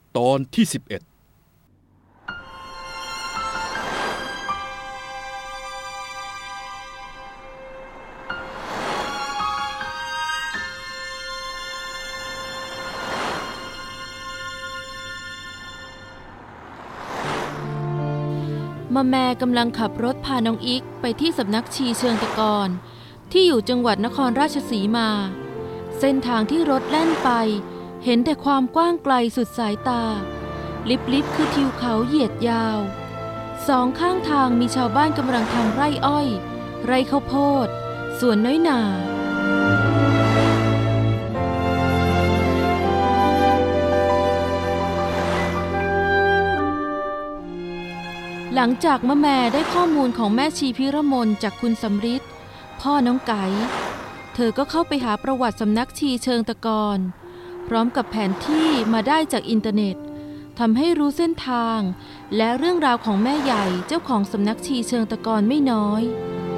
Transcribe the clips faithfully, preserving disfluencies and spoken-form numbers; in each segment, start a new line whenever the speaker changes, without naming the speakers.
ตอนที่สิบเอ็ด
มาแม่กำลังขับรถพาน้องอิกไปที่สำนักชีเชิงตะกอนที่อยู่จังหวัดนครราชสีมาเส้นทางที่รถแล่นไปเห็นแต่ความกว้างไกลสุดสายตาลิบๆคือทิวเขาเหยียดยาวสองข้างทางมีชาวบ้านกำลังทำไร่อ้อยไร่ข้าวโพดสวนน้อยหนาหลังจากมะแม่ได้ข้อมูลของแม่ชีพิรมนจากคุณสำริดพ่อน้องไก่เธอก็เข้าไปหาประวัติสำนักชีเชิงตะกอนพร้อมกับแผนที่มาได้จากอินเทอร์เน็ตทำให้รู้เส้นทางและเรื่องราวของแม่ใหญ่เจ้าของสำนักชีเชิงตะกอนไม่น้อย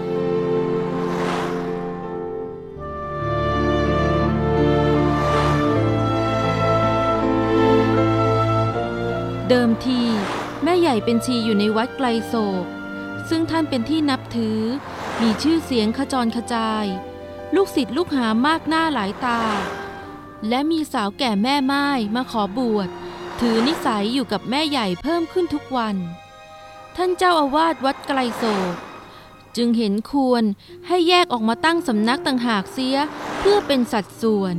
เดิมทีแม่ใหญ่เป็นชีอยู่ในวัดไกลโศกซึ่งท่านเป็นที่นับถือมีชื่อเสียงขจรขจายลูกศิษย์ลูกหามากหน้าหลายตาและมีสาวแก่แม่ไม้มาขอบวชถือนิสัยอยู่กับแม่ใหญ่เพิ่มขึ้นทุกวันท่านเจ้าอาวาสวัดไกลโศกจึงเห็นควรให้แยกออกมาตั้งสำนักต่างหากเสียเพื่อเป็นสัดส่วน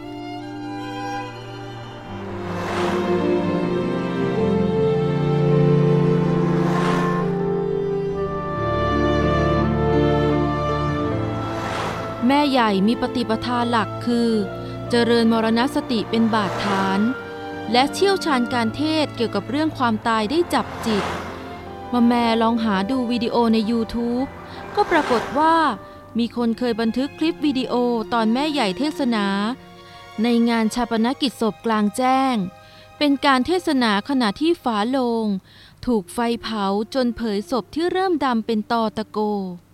แม่ใหญ่มีปฏิปทาหลักคือเจริญมรณสติเป็นบาทฐานและเชี่ยวชาญการเทศเกี่ยวกับเรื่องความตายได้จับจิตมาแม่ลองหาดูวิดีโอใน YouTube ก็ปรากฏว่ามีคนเคยบันทึกคลิปวิดีโอตอนแม่ใหญ่เทศนาในงานฌาปนกิจศพกลางแจ้งเป็นการเทศนาขณะที่ฝาโลงถูกไฟเผาจนเผยศพที่เริ่มดำเป็นตอตะโก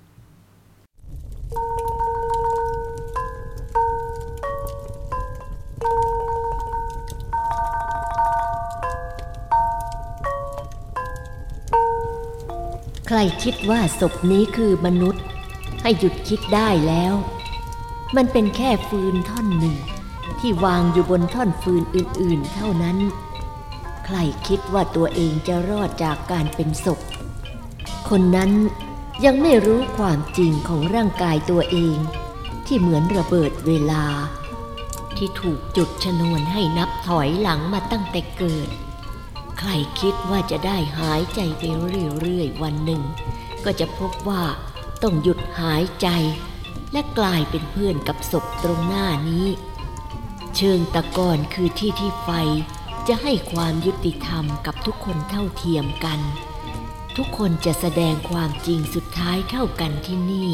ใครคิดว่าศพนี้คือมนุษย์ให้หยุดคิดได้แล้วมันเป็นแค่ฟืนท่อนหนึ่งที่วางอยู่บนท่อนฟืนอื่นๆเท่านั้นใครคิดว่าตัวเองจะรอดจากการเป็นศพคนนั้นยังไม่รู้ความจริงของร่างกายตัวเองที่เหมือนระเบิดเวลาที่ถูกจุดชนวนให้นับถอยหลังมาตั้งแต่เกิดใครคิดว่าจะได้หายใจไปเรื่อยๆวันหนึ่งก็จะพบว่าต้องหยุดหายใจและกลายเป็นเพื่อนกับศพตรงหน้านี้เชิงตะกอนคือที่ที่ไฟจะให้ความยุติธรรมกับทุกคนเท่าเทียมกันทุกคนจะแสดงความจริงสุดท้ายเท่ากันที่นี่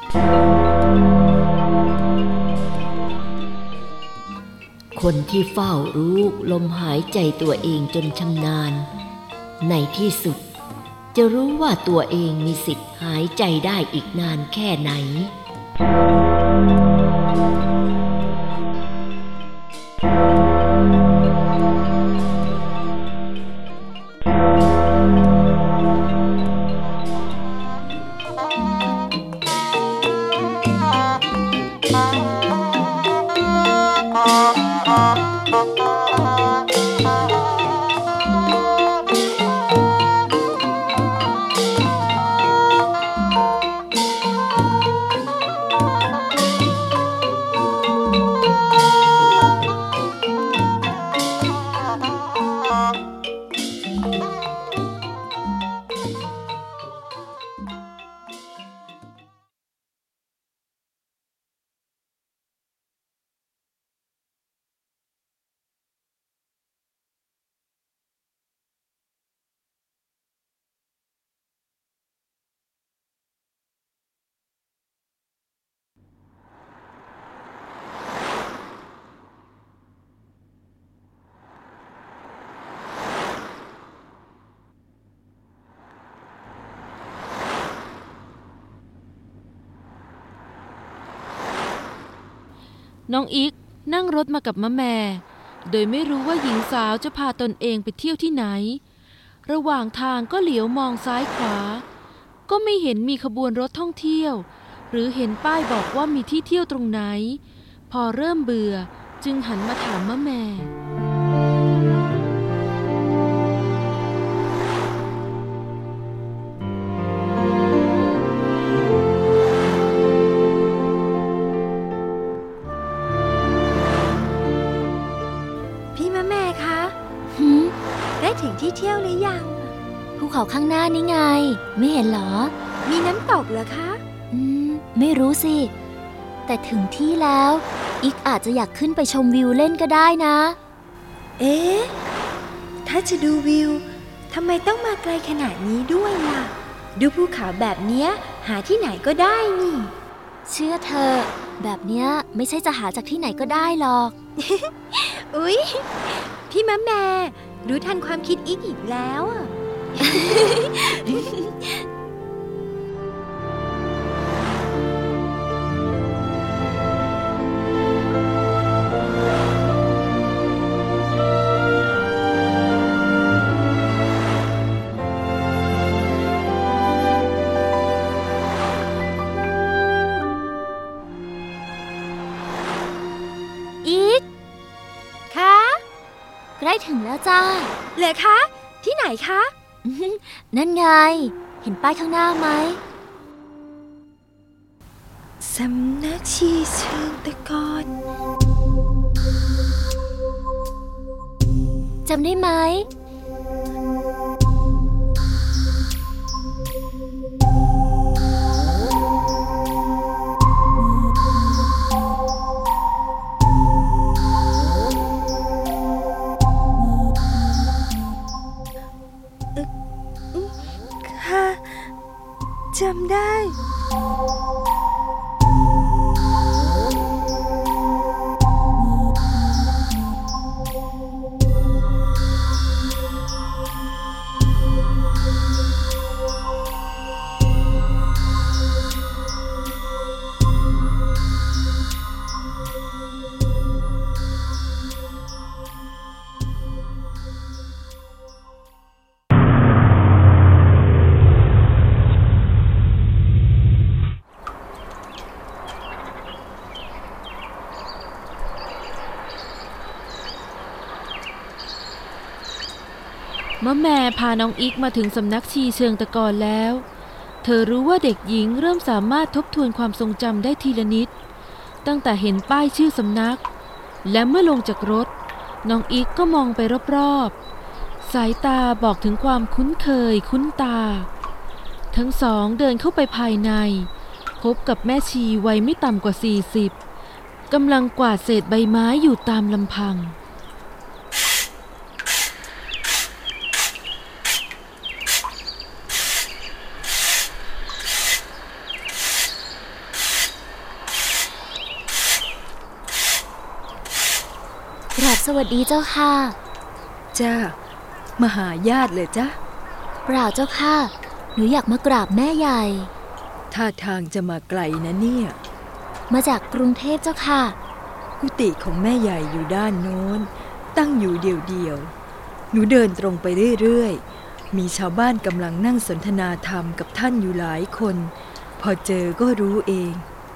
คนที่เฝ้ารู้ลมหายใจตัวเองจนชำนาญในที่สุดจะรู้ว่าตัวเองมีสิทธิ์หายใจได้อีกนานแค่ไหน
น้องอิกนั่งรถมากับมะแม่โดยไม่รู้ว่าหญิงสาวจะพาตนเองไปเที่ยวที่ไหนระหว่างทางก็เหลียวมองซ้ายขวาก็ไม่เห็นมีขบวนรถท่องเที่ยวหรือเห็นป้ายบอกว่ามีที่เที่ยวตรงไหนพอเริ่มเบื่อจึงหันมาถามมะแม่
ได้ถึงที่เที่ยวหรือยัง
ภูเขาข้างหน้านี่ไงไม่เห็นเหรอ
มีน้ำตกเหรอคะ
อืมไม่รู้สิแต่ถึงที่แล้วอีกอาจจะอยากขึ้นไปชมวิวเล่นก็ได้นะ
เอ๊ะถ้าจะดูวิวทำไมต้องมาไกลขนาดนี้ด้วยล่ะดูภูเขาแบบเนี้ยหาที่ไหนก็ได้นี่
เชื่อเธอแบบเนี้ยไม่ใช่จะหาจากที่ไหนก็ได้หรอก
อุ๊ยพี่มะแม่รู้ทันความคิดอีกอีกแล้วอ่ะ
อีก
คะ
ใกล้ถึงแล้วจ้า
เหรอคะที่ไหนคะ
นั่นไงเห็นป้ายข้างหน้าไหม
สำนักชีเชิงตะกอน
จำได้ไหม
จำได้
มะแม่พาน้องอีกมาถึงสำนักชีเชิงตะกอนแล้วเธอรู้ว่าเด็กหญิงเริ่มสามารถทบทวนความทรงจำได้ทีละนิดตั้งแต่เห็นป้ายชื่อสำนักและเมื่อลงจากรถน้องอีกก็มองไปรอบๆสายตาบอกถึงความคุ้นเคยคุ้นตาทั้งสองเดินเข้าไปภายในพบกับแม่ชีวัยไม่ต่ำกว่าสี่สิบกำลังกวาดเศษใบไม้อยู่ตามลำพัง
กราบสวัสดีเจ้าค่ะ
จ้ามาหาญาติเลยจ้ะ
เปล่าเจ้าค่ะหนูอยากมากราบแม่ใหญ่
ท่าทางจะมาไกลนะเนี่ย
มาจากกรุงเทพเจ้าค่ะ
กุฏิของแม่ใหญ่อยู่ด้านโน้นตั้งอยู่เดี่ยวๆหนูเดินตรงไปเรื่อยๆมีชาวบ้านกำลังนั่งสนทนาธรรมกับท่านอยู่หลายคนพอเจอก็รู้เอง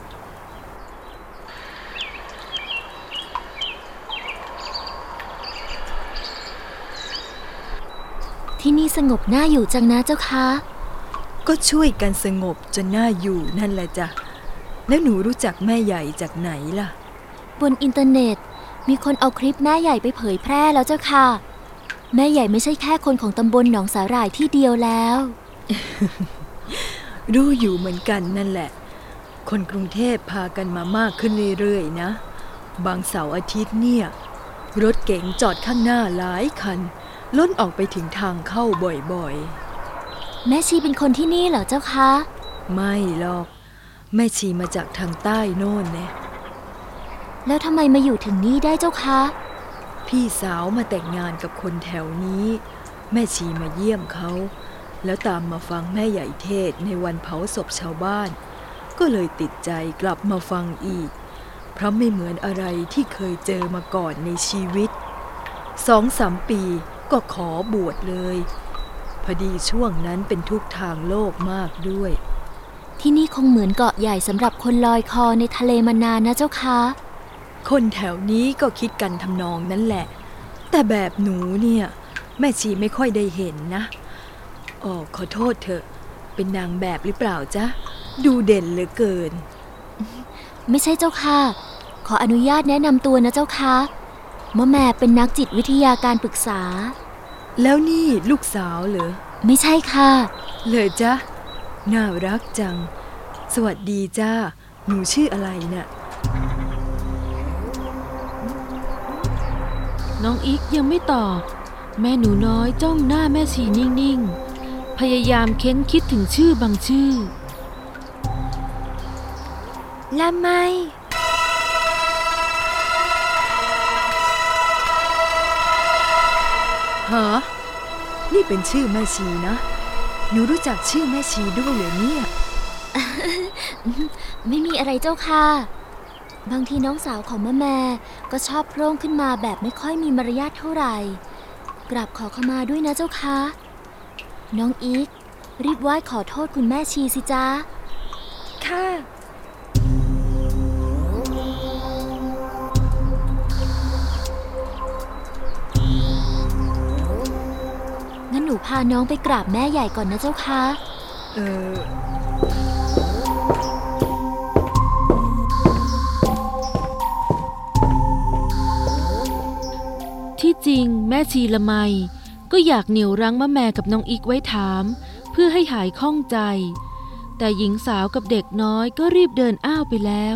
ที่นี่สงบน่าอยู่จังนะเจ้าคะ
ก็ช่วยกันสงบจนน่าอยู่นั่นแหละจ้ะแล้วหนูรู้จักแม่ใหญ่จากไหนล่ะ
บนอินเทอร์เน็ตมีคนเอาคลิปแม่ใหญ่ไปเผยแพร่แล้วเจ้าค่ะแม่ใหญ่ไม่ใช่แค่คนของตำบลหนองสาหร่ายที่เดียวแล้ว
รู้อยู่เหมือนกันนั่นแหละคนกรุงเทพพากันมามากขึ้นเรื่อยๆนะบางเสาร์อาทิตย์เนี่ยรถเก๋งจอดข้างหน้าหลายคันล้นออกไปถึงทางเข้าบ่อย
ๆแม่ชีเป็นคนที่นี่เหรอเจ้าคะ
ไม่หรอกแม่ชีมาจากทางใต้โน่นแน่
แล้วทำไมมาอยู่ถึงนี่ได้เจ้าคะ
พี่สาวมาแต่งงานกับคนแถวนี้แม่ชีมาเยี่ยมเขาแล้วตามมาฟังแม่ใหญ่เทศในวันเผาศพชาวบ้านก็เลยติดใจกลับมาฟังอีกเพราะไม่เหมือนอะไรที่เคยเจอมาก่อนในชีวิตสองสามปีก็ขอบวชเลยพอดีช่วงนั้นเป็นทุกข์ทางโลกมากด้วย
ที่นี่คงเหมือนเกาะใหญ่สำหรับคนลอยคอในทะเลมานานนะเจ้าคะ
คนแถวนี้ก็คิดกันทำนองนั้นแหละแต่แบบหนูเนี่ยแม่ชีไม่ค่อยได้เห็นนะอ๋อขอโทษเถอะเป็นนางแบบหรือเปล่าจ๊ะดูเด่นเหลือเกิน
ไม่ใช่เจ้าค่ะขออนุญาตแนะนำตัวนะเจ้าค่ะมะแม่เป็นนักจิตวิทยาการปรึกษา
แล้วนี่ลูกสาวเหรอ
ไม่ใช่ค่ะ
เลยจ๊ะน่ารักจังสวัสดีจ้าหนูชื่ออะไรน่ะ
น้องอิกยังไม่ตอบแม่หนูน้อยจ้องหน้าแม่ชีนิ่งๆพยายามเค้นคิดถึงชื่อบางชื่อ
ละไม
ฮะนี่เป็นชื่อแม่ชีนะหนูรู้จักชื่อแม่ชีด้วยเหรอเนี่ย
ไม่มีอะไรเจ้าค่ะบางทีน้องสาวของแม่แม่ก็ชอบโพร่งขึ้นมาแบบไม่ค่อยมีมารยาทเท่าไหร่กราบขอขมาด้วยนะเจ้าค่ะน้องอีกรีบไหว้ขอโทษคุณแม่ชีสิจ๊ะค่ะงั้นหนูพาน้องไปกราบแม่ใหญ่ก่อนนะเจ้าค่ะ
เออ
ที่จริงแม่ชีละไมก็อยากเหนี่ยวรั้งมะแม่กับน้องอิกไว้ถามเพื่อให้หายข้องใจแต่หญิงสาวกับเด็กน้อยก็รีบเดินอ้าวไปแล้ว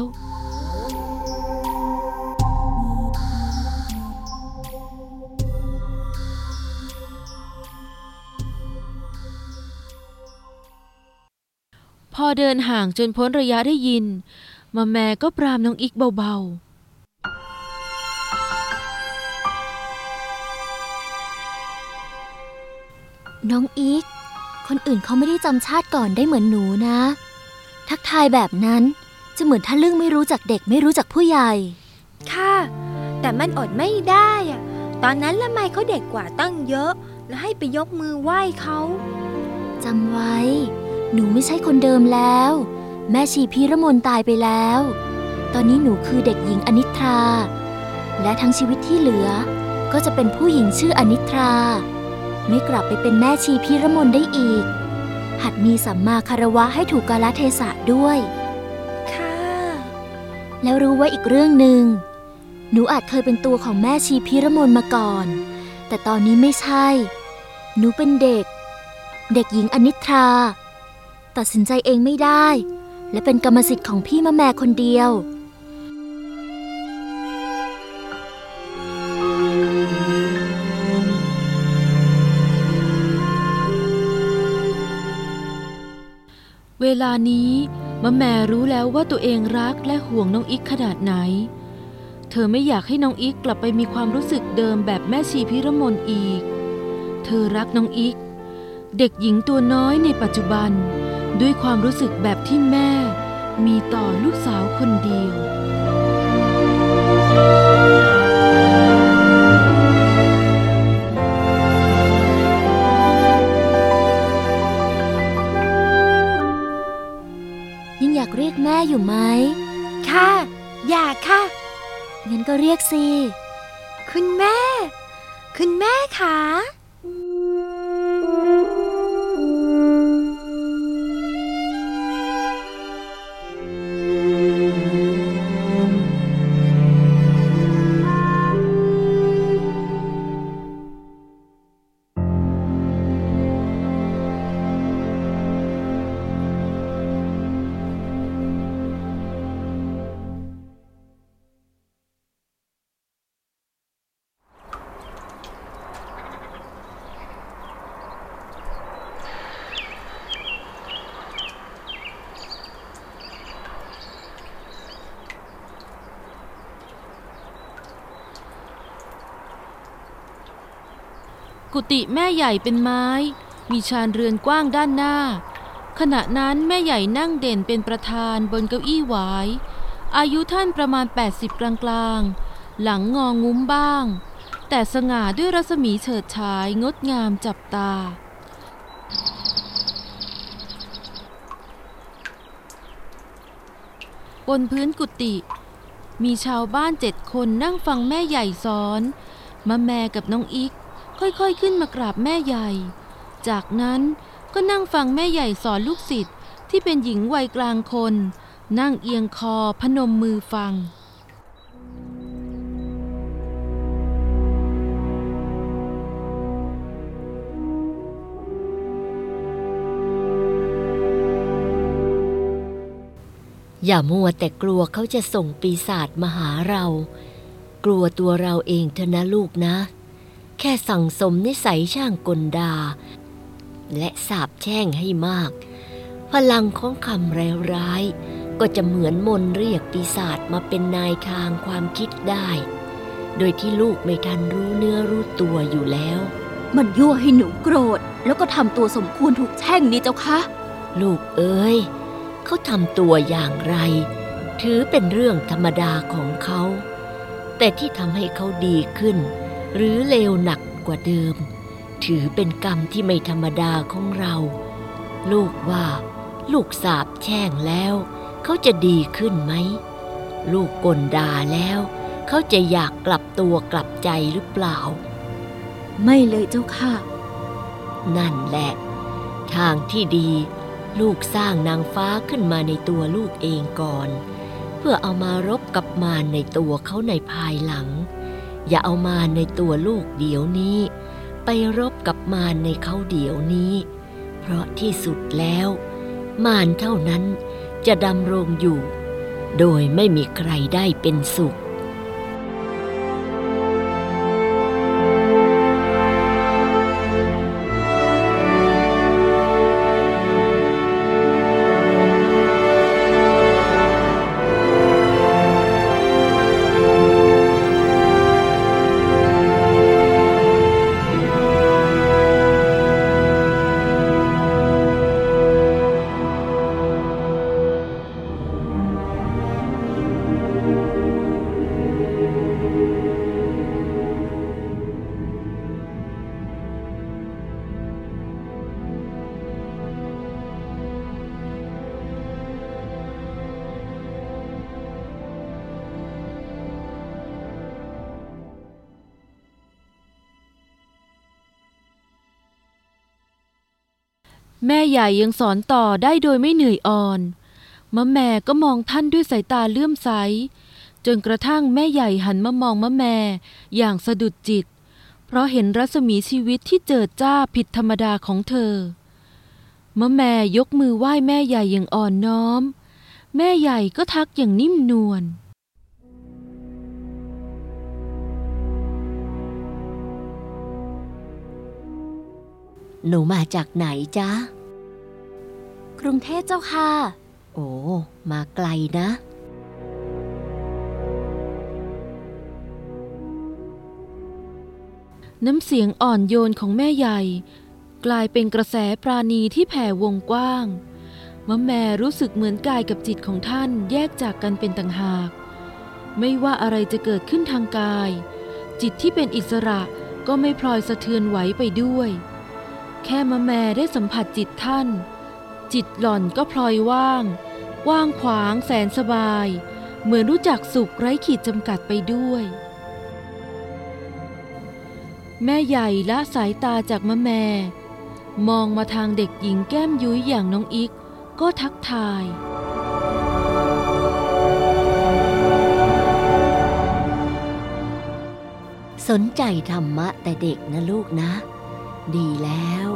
พอเดินห่างจนพ้นระยะได้ยินมะแม่ก็ปรามน้องอิกเบาๆ
น้องอีกคนอื่นเขาไม่ได้จำชาติก่อนได้เหมือนหนูนะทักทายแบบนั้นจะเหมือนทะลึ่งไม่รู้จักเด็กไม่รู้จักผู้ใหญ่
ค่ะแต่มันอดไม่ได้อะตอนนั้นละไมเขาเด็กกว่าตั้งเยอะแล้วให้ไปยกมือไหว้เขา
จำไว้หนูไม่ใช่คนเดิมแล้วแม่ชีพีระมนตายไปแล้วตอนนี้หนูคือเด็กหญิงอนิทราและทั้งชีวิตที่เหลือก็จะเป็นผู้หญิงชื่ออนิทราไม่กลับไปเป็นแม่ชีพีระมนได้อีกหัดมีสัมมาคารวะให้ถูกกาลเทศะด้วย
ค่ะ
แล้วรู้ว่าอีกเรื่องหนึ่งหนูอาจเคยเป็นตัวของแม่ชีพีระมนมาก่อนแต่ตอนนี้ไม่ใช่หนูเป็นเด็กเด็กหญิงอนิทราตัดสินใจเองไม่ได้และเป็นกรรมสิทธิ์ของพี่มะแม่คนเดียว
เวลานี้มะแม่รู้แล้วว่าตัวเองรักและห่วงน้องอิกขนาดไหนเธอไม่อยากให้น้องอิกกลับไปมีความรู้สึกเดิมแบบแม่ชีพิรมนอีกเธอรักน้องอิกเด็กหญิงตัวน้อยในปัจจุบันด้วยความรู้สึกแบบที่แม่มีต่อลูกสาวคนเดียว
ยังอยากเรียกแม่อยู่ไหม
ค่ะอยากค่ะ
งั้นก็เรียกสิ
คุณแม่คุณแม่คะ
กุฏิแม่ใหญ่เป็นไม้มีชานเรือนกว้างด้านหน้าขณะนั้นแม่ใหญ่นั่งเด่นเป็นประธานบนเก้าอี้หวายอายุท่านประมาณแปดสิบกลางๆหลังงองุ้มบ้างแต่สง่าด้วยรัศมีเฉิดฉายงดงามจับตาบนพื้นกุฏิมีชาวบ้านเจ็ดคนนั่งฟังแม่ใหญ่สอนมะแม่กับน้องอิกค่อยๆขึ้นมากราบแม่ใหญ่จากนั้นก็นั่งฟังแม่ใหญ่สอนลูกศิษย์ที่เป็นหญิงวัยกลางคนนั่งเอียงคอพนมมือฟัง
อย่ามัวแต่กลัวเขาจะส่งปีศาจมาหาเรากลัวตัวเราเองเถอะนะลูกนะแค่สั่งสมนิสัยช่างกลดาและสาปแช่งให้มากพลังของคำร้ายๆก็จะเหมือนมนต์เรียกปีศาจมาเป็นนายทางความคิดได้โดยที่ลูกไม่ทันรู้เนื้อรู้ตัวอยู่แล้ว
มันยั่วให้หนูโกรธแล้วก็ทำตัวสมควรถูกแช่งนี่เจ้าคะ
ลูกเอ๋ยเขาทำตัวอย่างไรถือเป็นเรื่องธรรมดาของเขาแต่ที่ทำให้เขาดีขึ้นหรือเลวหนักกว่าเดิมถือเป็นกรรมที่ไม่ธรรมดาของเราลูกว่าลูกสาปแช่งแล้วเขาจะดีขึ้นไหมลูกกลด่าแล้วเขาจะอยากกลับตัวกลับใจหรือเปล่า
ไม่เลยเจ้าค่ะ
นั่นแหละทางที่ดีลูกสร้างนางฟ้าขึ้นมาในตัวลูกเองก่อนเพื่อเอามารบกับมารในตัวเขาในภายหลังอย่าเอามารในตัวลูกเดี๋ยวนี้ไปรบกับมารในเขาเดี๋ยวนี้เพราะที่สุดแล้วมารเท่านั้นจะดำรงอยู่โดยไม่มีใครได้เป็นสุข
แม่ใหญ่ยังสอนต่อได้โดยไม่เหนื่อยอ่อนมะแม่ก็มองท่านด้วยสายตาเลื่อมใสจนกระทั่งแม่ใหญ่หันมามองมะแม่อย่างสะดุดจิตเพราะเห็นรัศมีชีวิตที่เจิดจ้าผิดธรรมดาของเธอมะแม่ยกมือไหว้แม่ใหญ่อย่างอ่อนน้อมแม่ใหญ่ก็ทักอย่างนิ่มนวล
หนูมาจากไหนจ๊ะ
กรุงเทพเจ้าค่ะ
โอ้มาไกลนะ
น้ำเสียงอ่อนโยนของแม่ใหญ่กลายเป็นกระแสปราณีที่แผ่วงกว้างมะแม่รู้สึกเหมือนกายกับจิตของท่านแยกจากกันเป็นต่างหากไม่ว่าอะไรจะเกิดขึ้นทางกายจิตที่เป็นอิสระก็ไม่พลอยสะเทือนไหวไปด้วยแค่มะแม่ได้สัมผัสจิตท่านจิตหล่อนก็พลอยว่างว่างขวางแสนสบายเหมือนรู้จักสุขไร้ขีดจำกัดไปด้วยแม่ใหญ่ละสายตาจากมะแม่มองมาทางเด็กหญิงแก้มยุ้ยอย่างน้องอิกก็ทักทาย
สนใจธรรมะแต่เด็กนะลูกนะดีแล้ว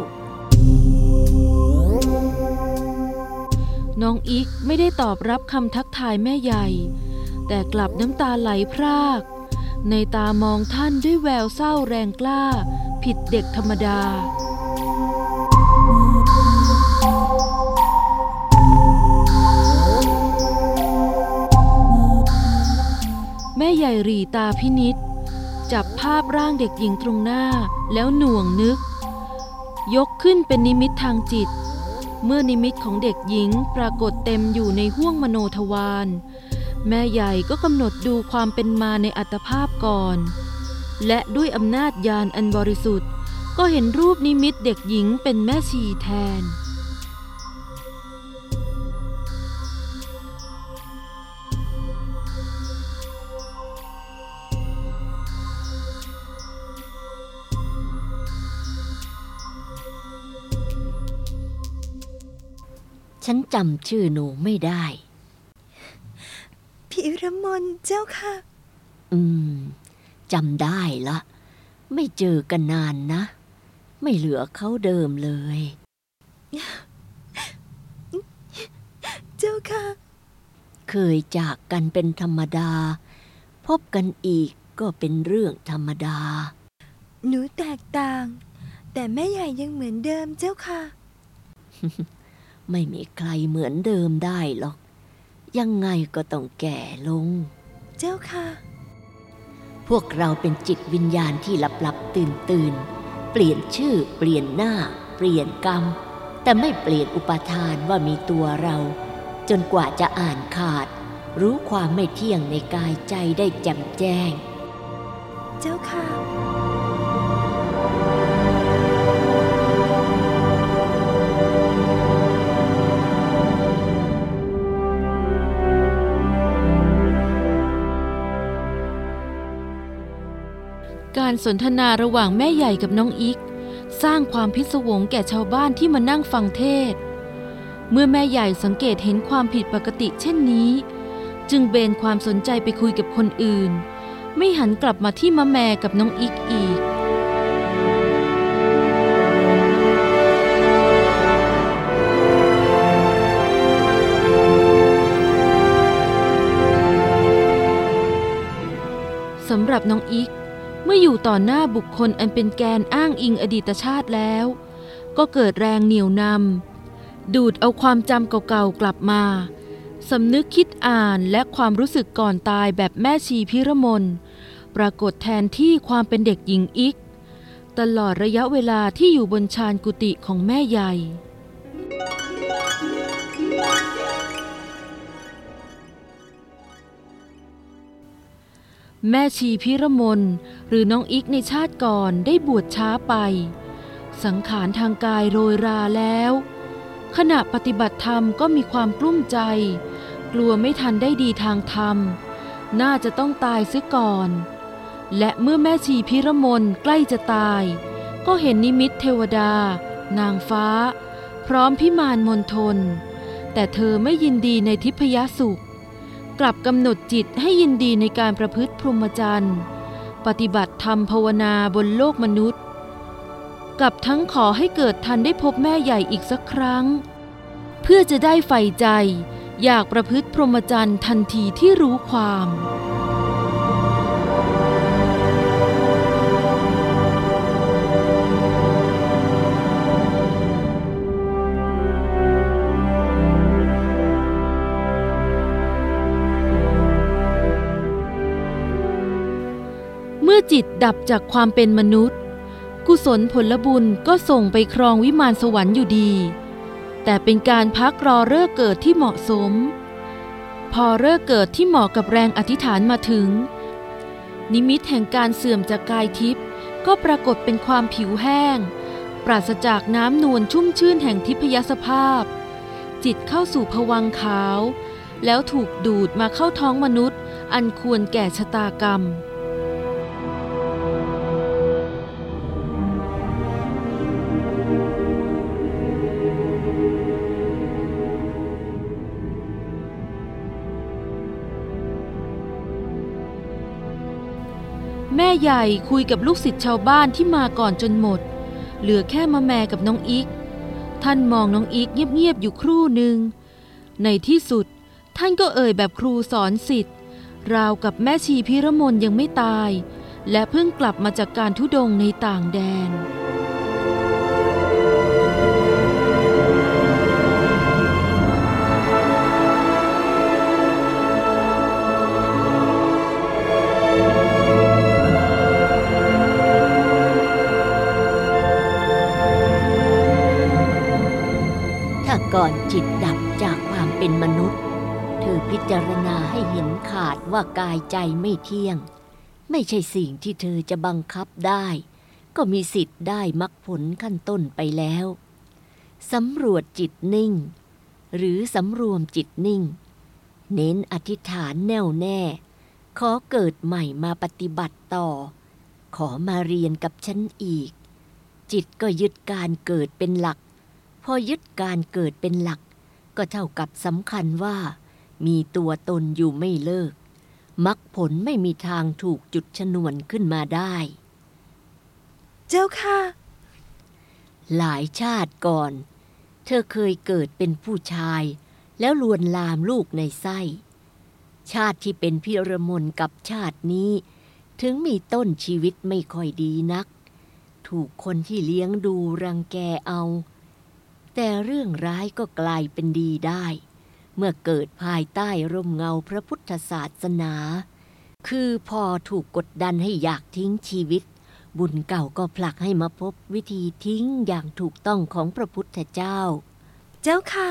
น้องอิกไม่ได้ตอบรับคำทักทายแม่ใหญ่แต่กลับน้ำตาไหลพรากในตามองท่านด้วยแววเศร้าแรงกล้าผิดเด็กธรรมดาแม่ใหญ่หรี่ตาพินิจจับภาพร่างเด็กหญิงตรงหน้าแล้วหน่วงนึกยกขึ้นเป็นนิมิตทางจิตเมื่อนิมิตของเด็กหญิงปรากฏเต็มอยู่ในห้วงมโนทวารแม่ใหญ่ก็กำหนดดูความเป็นมาในอัตภาพก่อนและด้วยอำนาจญาณอันบริสุทธิ์ก็เห็นรูปนิมิตเด็กหญิงเป็นแม่ชีแทน
ฉันจำชื่อหนูไม่ได้
พีระมนเจ้าค่ะ
อืมจำได้ละไม่เจอกันนานนะไม่เหลือเขาเดิมเลย
เจ้าค่ะ
เคยจากกันเป็นธรรมดาพบกันอีกก็เป็นเรื่องธรรมดา
หนูแตกต่างแต่แม่ใหญ่ยังเหมือนเดิมเจ้าค่ะ
ไม่มีใครเหมือนเดิมได้หรอกยังไงก็ต้องแก่ลง
เจ้าค่ะ
พวกเราเป็นจิตวิญญาณที่หลับหลับตื่นตื่นเปลี่ยนชื่อเปลี่ยนหน้าเปลี่ยนกรรมแต่ไม่เปลี่ยนอุปทานว่ามีตัวเราจนกว่าจะอ่านขาดรู้ความไม่เที่ยงในกายใจได้แจ่มแจ้ง
เจ้าค่ะ
การสนทนาระหว่างแม่ใหญ่กับน้องอิกสร้างความพิศวงแก่ชาวบ้านที่มานั่งฟังเทศน์เมื่อแม่ใหญ่สังเกตเห็นความผิดปกติเช่นนี้จึงเบนความสนใจไปคุยกับคนอื่นไม่หันกลับมาที่มะแมกับน้องอิกอีกสำหรับน้องอิกเมื่ออยู่ต่อหน้าบุคคลอันเป็นแกนอ้างอิงอดีตชาติแล้วก็เกิดแรงเหนี่ยวนำดูดเอาความจำเก่าๆกลับมาสำนึกคิดอ่านและความรู้สึกก่อนตายแบบแม่ชีพิรมนปรากฏแทนที่ความเป็นเด็กหญิงอิกตลอดระยะเวลาที่อยู่บนชานกุฏิของแม่ใหญ่แม่ชีพิรมนหรือน้องอิกในชาติก่อนได้บวชช้าไปสังขารทางกายโรยราแล้วขณะปฏิบัติธรรมก็มีความกลุ้มใจกลัวไม่ทันได้ดีทางธรรมน่าจะต้องตายเสียก่อนและเมื่อแม่ชีพิรมนใกล้จะตายก็เห็นนิมิตเทวดานางฟ้าพร้อมพิมานมณฑลแต่เธอไม่ยินดีในทิพยสุขกลับกำหนดจิตให้ยินดีในการประพฤติพรหมจรรย์ปฏิบัติธรรมภาวนาบนโลกมนุษย์กับทั้งขอให้เกิดทันได้พบแม่ใหญ่อีกสักครั้งเพื่อจะได้ใฝ่ใจอยากประพฤติพรหมจรรย์ทันทีที่รู้ความเมื่อจิตดับจากความเป็นมนุษย์กุศลผลบุญก็ส่งไปครองวิมานสวรรค์อยู่ดีแต่เป็นการพักรอฤกษ์เกิดที่เหมาะสมพอฤกษ์เกิดที่เหมาะกับแรงอธิษฐานมาถึงนิมิตแห่งการเสื่อมจากกายทิพย์ก็ปรากฏเป็นความผิวแห้งปราศจากน้ำนวลชุ่มชื่นแห่งทิพยสภาพจิตเข้าสู่ภวังค์ขาวแล้วถูกดูดมาเข้าท้องมนุษย์อันควรแก่ชะตากรรมแม่ใหญ่คุยกับลูกศิษย์ชาวบ้านที่มาก่อนจนหมดเหลือแค่มะแมกับน้องอิกท่านมองน้องอิกเงียบๆอยู่ครู่หนึ่งในที่สุดท่านก็เอ่ยแบบครูสอนศิษย์ราวกับแม่ชีพิรมนยังไม่ตายและเพิ่งกลับมาจากการธุดงค์ในต่างแดน
ก่อนจิตดับจากความเป็นมนุษย์เธอพิจารณาให้เห็นขาดว่ากายใจไม่เที่ยงไม่ใช่สิ่งที่เธอจะบังคับได้ก็มีสิทธิ์ได้มรรคผลขั้นต้นไปแล้วสำรวจจิตนิ่งหรือสำรวมจิตนิ่งเน้นอธิษฐานแน่วแน่ขอเกิดใหม่มาปฏิบัติต่อขอมาเรียนกับฉันอีกจิตก็ยึดการเกิดเป็นหลักพอยึดการเกิดเป็นหลักก็เท่ากับสำคัญว่ามีตัวตนอยู่ไม่เลิกมรรคผลไม่มีทางถูกจุดชนวนขึ้นมาได้
เจ้าค่ะ
หลายชาติก่อนเธอเคยเกิดเป็นผู้ชายแล้วลวนลามลูกในไส้ชาติที่เป็นพิรมนกับชาตินี้ถึงมีต้นชีวิตไม่ค่อยดีนักถูกคนที่เลี้ยงดูรังแกเอาแต่เรื่องร้ายก็กลายเป็นดีได้เมื่อเกิดภายใต้ร่มเงาพระพุทธศาสนาคือพอถูกกดดันให้อยากทิ้งชีวิตบุญเก่าก็ผลักให้มาพบวิธีทิ้งอย่างถูกต้องของพระพุทธเจ้า
เจ้าค่ะ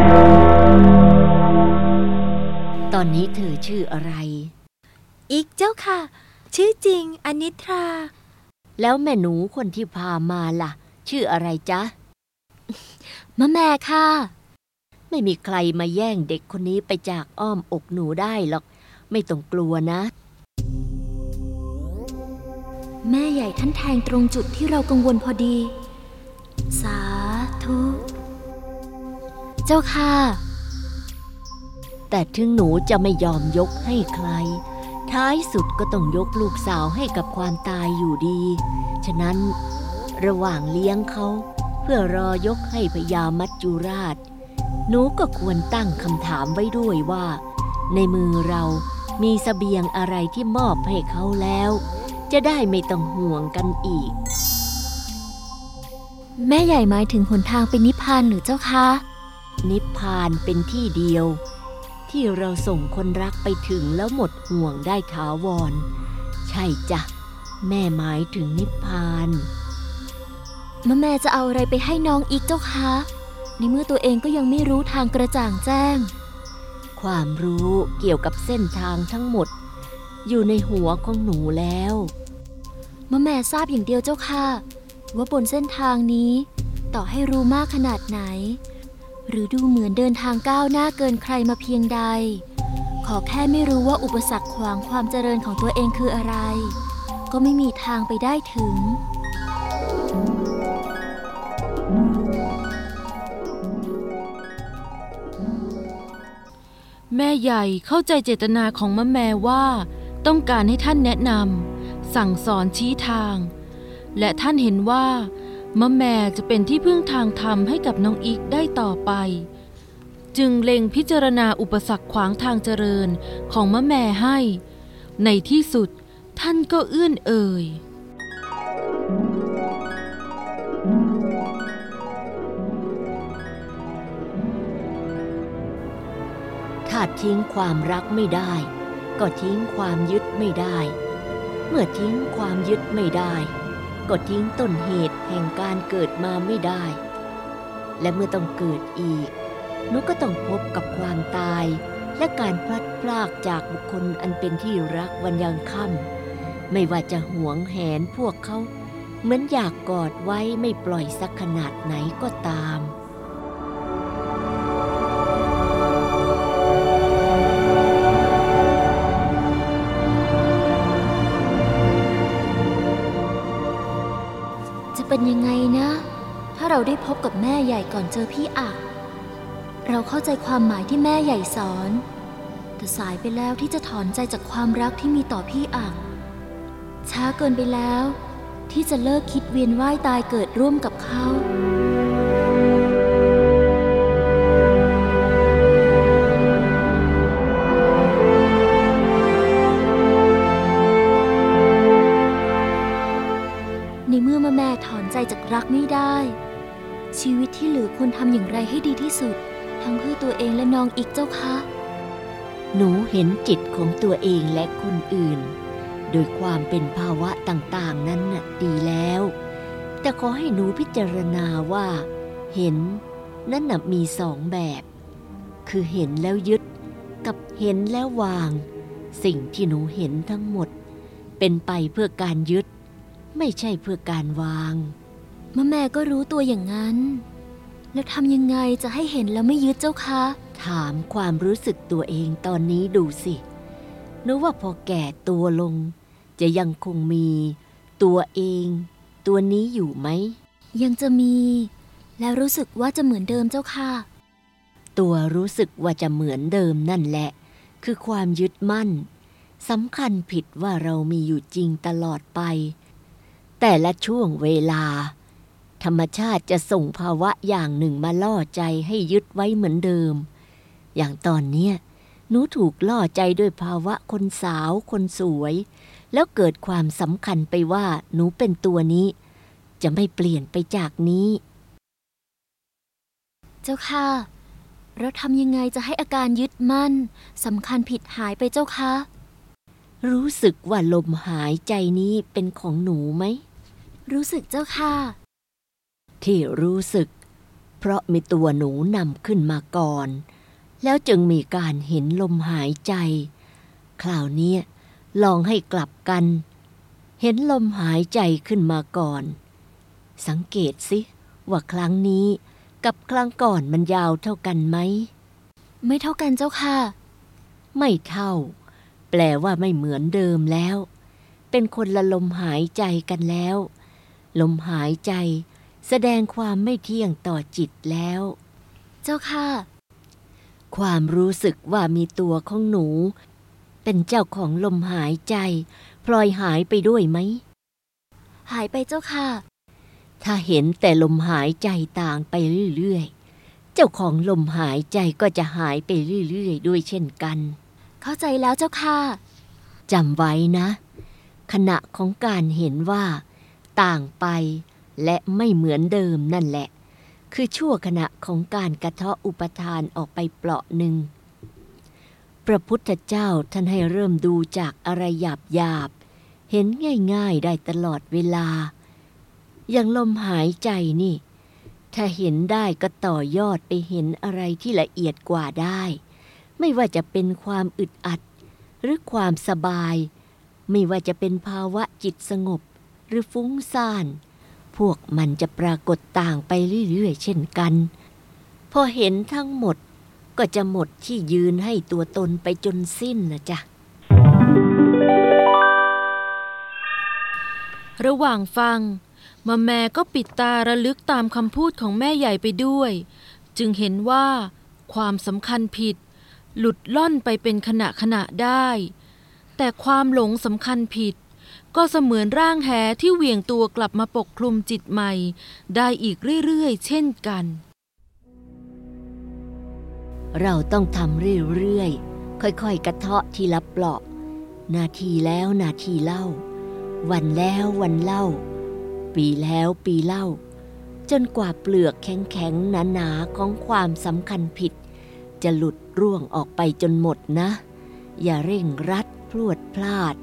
ตอนนี้เธอชื่ออะไร
อีกเจ้าค่ะชื่อจริงอนิทรา
แล้วแม่หนูคนที่พามาล่ะชื่ออะไรจ๊ะ
มะแม่ค่ะ
ไม่มีใครมาแย่งเด็กคนนี้ไปจากอ้อมอกหนูได้หรอกไม่ต้องกลัวนะ
แม่ใหญ่ท่านแทงตรงจุดที่เรากังวลพอดีสาธุเจ้าค่ะ
แต่ถึงหนูจะไม่ยอมยกให้ใครท้ายสุดก็ต้องยกลูกสาวให้กับความตายอยู่ดีฉะนั้นระหว่างเลี้ยงเขาเพื่อรอยกให้พญามัจจุราชหนูก็ควรตั้งคำถามไว้ด้วยว่าในมือเรามีเสบียงอะไรที่มอบให้เขาแล้วจะได้ไม่ต้องห่วงกันอีก
แม่ใหญ่หมายถึงหนทางไปนิพพานหรือเจ้าคะ
นิพพานเป็นที่เดียวที่เราส่งคนรักไปถึงแล้วหมดห่วงได้ถาวรใช่จ้ะแม่หมายถึงนิพพาน
มะแม่จะเอาอะไรไปให้น้องอีกเจ้าคะในเมื่อตัวเองก็ยังไม่รู้ทางกระจ่างแจ้ง
ความรู้เกี่ยวกับเส้นทางทั้งหมดอยู่ในหัวของหนูแล้ว
มะแม่ทราบอย่างเดียวเจ้าค่ะว่าบนเส้นทางนี้ต่อให้รู้มากขนาดไหนหรือดูเหมือนเดินทางก้าวหน้าเกินใครมาเพียงใดขอแค่ไม่รู้ว่าอุปสรรคขวางความเจริญของตัวเองคืออะไรก็ไม่มีทางไปได้ถึง
แม่ใหญ่เข้าใจเจตนาของมะแม่ว่าต้องการให้ท่านแนะนำสั่งสอนชี้ทางและท่านเห็นว่ามะแม่จะเป็นที่พึ่งทางธรรมให้กับน้องอีกได้ต่อไปจึงเล็งพิจารณาอุปสรรคขวางทางเจริญของมะแม่ให้ในที่สุดท่านก็เอื้อนเอ่ย
ถ้าทิ้งความรักไม่ได้ก็ทิ้งความยึดไม่ได้เมื่อทิ้งความยึดไม่ได้ก็ทิ้งต้นเหตุแห่งการเกิดมาไม่ได้และเมื่อต้องเกิดอีกหนูก็ต้องพบกับความตายและการพลัดพรากจากบุคคลอันเป็นที่รักวันยังค่ำไม่ว่าจะหวงแหนพวกเขาเหมือนอยากกอดไว้ไม่ปล่อยสักขนาดไหนก็ตาม
เป็นยังไงนะถ้าเราได้พบกับแม่ใหญ่ก่อนเจอพี่อักเราเข้าใจความหมายที่แม่ใหญ่สอนแต่สายไปแล้วที่จะถอนใจจากความรักที่มีต่อพี่อักช้าเกินไปแล้วที่จะเลิกคิดเวียนว่ายตายเกิดร่วมกับเขาแม่ถอนใจจากรักไม่ได้ชีวิตที่เหลือควรทำอย่างไรให้ดีที่สุดทั้งเพื่อตัวเองและน้องอีกเจ้าคะ
หนูเห็นจิตของตัวเองและคนอื่นโดยความเป็นภาวะต่างๆนั้นน่ะดีแล้วแต่ขอให้หนูพิจารณาว่าเห็นนั่นน่ะมีสองแบบคือเห็นแล้วยึดกับเห็นแล้ววางสิ่งที่หนูเห็นทั้งหมดเป็นไปเพื่อการยึดไม่ใช่เพื่อการวาง
มะแม่ก็รู้ตัวอย่างนั้นแล้วทำยังไงจะให้เห็นแล้วไม่ยึดเจ้าคะ
ถามความรู้สึกตัวเองตอนนี้ดูสินึกว่าพอแก่ตัวลงจะยังคงมีตัวเองตัวนี้อยู่ไหม
ยังจะมีและรู้สึกว่าจะเหมือนเดิมเจ้าค่ะ
ตัวรู้สึกว่าจะเหมือนเดิมนั่นแหละคือความยึดมั่นสำคัญผิดว่าเรามีอยู่จริงตลอดไปแต่ละช่วงเวลาธรรมชาติจะส่งภาวะอย่างหนึ่งมาล่อใจให้ยึดไว้เหมือนเดิมอย่างตอนเนี้ยหนูถูกล่อใจด้วยภาวะคนสาวคนสวยแล้วเกิดความสำคัญไปว่าหนูเป็นตัวนี้จะไม่เปลี่ยนไปจากนี้
เจ้าค่ะเราทำยังไงจะให้อาการยึดมั่นสำคัญผิดหายไปเจ้าคะ
รู้สึกว่าลมหายใจนี้เป็นของหนูไหม
รู้สึกเจ้าค่ะ
ที่รู้สึกเพราะมีตัวหนูนำขึ้นมาก่อนแล้วจึงมีการเห็นลมหายใจคราวนี้ลองให้กลับกันเห็นลมหายใจขึ้นมาก่อนสังเกตสิว่าครั้งนี้กับครั้งก่อนมันยาวเท่ากันไหม
ไม่เท่ากันเจ้าค่ะ
ไม่เท่าแปลว่าไม่เหมือนเดิมแล้วเป็นคนละลมหายใจกันแล้วลมหายใจแสดงความไม่เที่ยงต่อจิตแล้ว
เจ้าค่ะ
ความรู้สึกว่ามีตัวของหนูเป็นเจ้าของลมหายใจพลอยหายไปด้วยไหม
หายไปเจ้าค่ะ
ถ้าเห็นแต่ลมหายใจต่างไปเรื่อยๆเจ้าของลมหายใจก็จะหายไปเรื่อยๆด้วยเช่นกัน
เข้าใจแล้วเจ้าค่ะ
จำไว้นะขณะของการเห็นว่าต่างไปและไม่เหมือนเดิมนั่นแหละคือชั่วขณะของการกระเทาะอุปทานออกไปเปราะหนึ่งพระพุทธเจ้าท่านให้เริ่มดูจากอะไรหยาบหยาบเห็นง่ายๆได้ตลอดเวลาอย่างลมหายใจนี่ถ้าเห็นได้ก็ต่อยอดไปเห็นอะไรที่ละเอียดกว่าได้ไม่ว่าจะเป็นความอึดอัดหรือความสบายไม่ว่าจะเป็นภาวะจิตสงบหรือฟุ้งซ่านพวกมันจะปรากฏต่างไปเรื่อยๆเช่นกันพอเห็นทั้งหมดก็จะหมดที่ยืนให้ตัวตนไปจนสิ้นนะจ๊ะ
ระหว่างฟังมาแม่ก็ปิดตาระลึกตามคำพูดของแม่ใหญ่ไปด้วยจึงเห็นว่าความสำคัญผิดหลุดล่อนไปเป็นขณะขณะได้แต่ความหลงสำคัญผิดก็เสมือนร่างแหที่เหวี่ยงตัวกลับมาปกคลุมจิตใหม่ได้อีกเรื่อยๆเช่นกัน
เราต้องทำเรื่อยๆค่อยๆกระเทาะทีละเปราะนาทีแล้วนาทีเล่าวันแล้ววันเล่าปีแล้วปีเล่าจนกว่าเปลือกแข็งๆหนาๆของความสำคัญผิดจะหลุดร่วงออกไปจนหมดนะอย่าเร่งรัดพรวดพลาด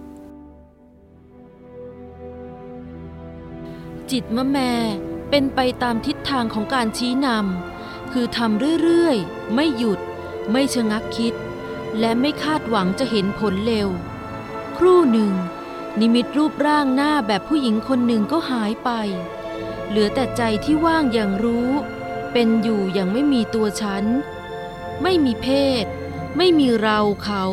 จิตมะแม่เป็นไปตามทิศทางของการชี้นำคือทำเรื่อยๆไม่หยุดไม่ชะงักคิดและไม่คาดหวังจะเห็นผลเร็วครู่หนึ่งนิมิตรูปร่างหน้าแบบผู้หญิงคนหนึ่งก็หายไปเหลือแต่ใจที่ว่างอย่างรู้เป็นอยู่อย่างไม่มีตัวฉันไม่มีเพศไม่มีเราเขา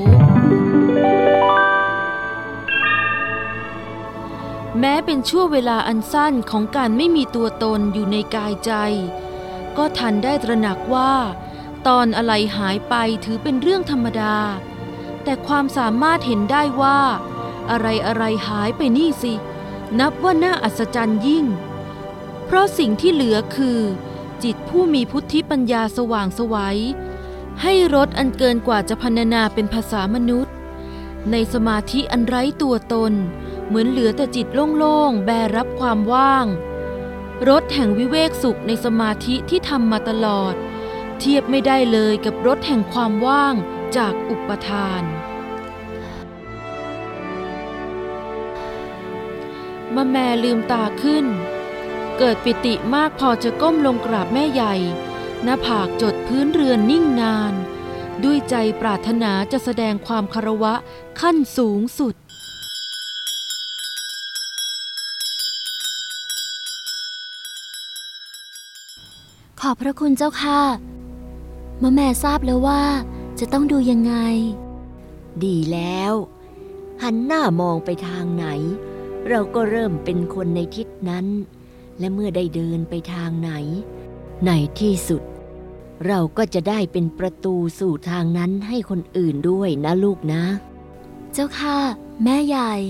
แม้เป็นช่วงเวลาอันสั้นของการไม่มีตัวตนอยู่ในกายใจก็ทันได้ตระหนักว่าตอนอะไรหายไปถือเป็นเรื่องธรรมดาแต่ความสามารถเห็นได้ว่าอะไรอะไรหายไปนี่สินับว่าน่าอัศจรรย์ยิ่งเพราะสิ่งที่เหลือคือจิตผู้มีพุทธิปัญญาสว่างไสวให้รสอันเกินกว่าจะพรรณนาเป็นภาษามนุษย์ในสมาธิอันไร้ตัวตนเหมือนเหลือแต่จิตโล่งๆแบรับความว่างรสแห่งวิเวกสุขในสมาธิที่ทำมาตลอดเทียบไม่ได้เลยกับรสแห่งความว่างจากอุปทานมะแม่ลืมตาขึ้นเกิดปิติมากพอจะก้มลงกราบแม่ใหญ่หน้าผากจดพื้นเรือนนิ่งนานด้วยใจปรารถนาจะแสดงความคารวะขั้นสูงสุด
ขอบพระคุณเจ้าค่ะมะแม่ทราบแล้วว่าจะต้องดูยังไง
ดีแล้วหันหน้ามองไปทางไหนเราก็เริ่มเป็นคนในทิศนั้นและเมื่อได้เดินไปทางไหนในที่สุดเราก็จะได้เป็นประตูสู่ทางนั้นให้คนอื่นด้วยนะลูกนะ
เจ้าค่ะแม่ใหญ่